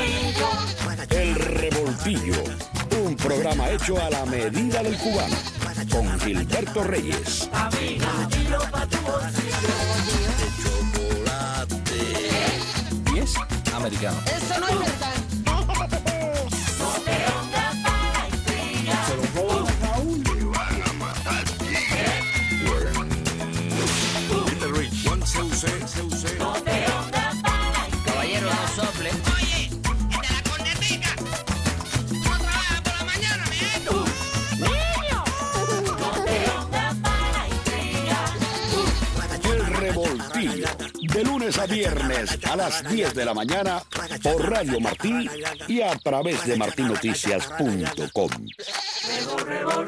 El Revoltillo, un programa hecho a la medida del cubano. con Gilberto Reyes. Y es americano. Eso no es verdad. No te rondas para intrigar. Se lo roban a Raúl. Te van a matar. Juan C U C, C U C. No te rondas para intrigar. Caballero, no sople. Oye, el de la cornetica. No trabaja por la mañana, mi hijo. Niño. No te rondas para intrigar. El Revoltillo. De lunes a viernes a las diez de la mañana por Radio Martí y a través de martinoticias punto com.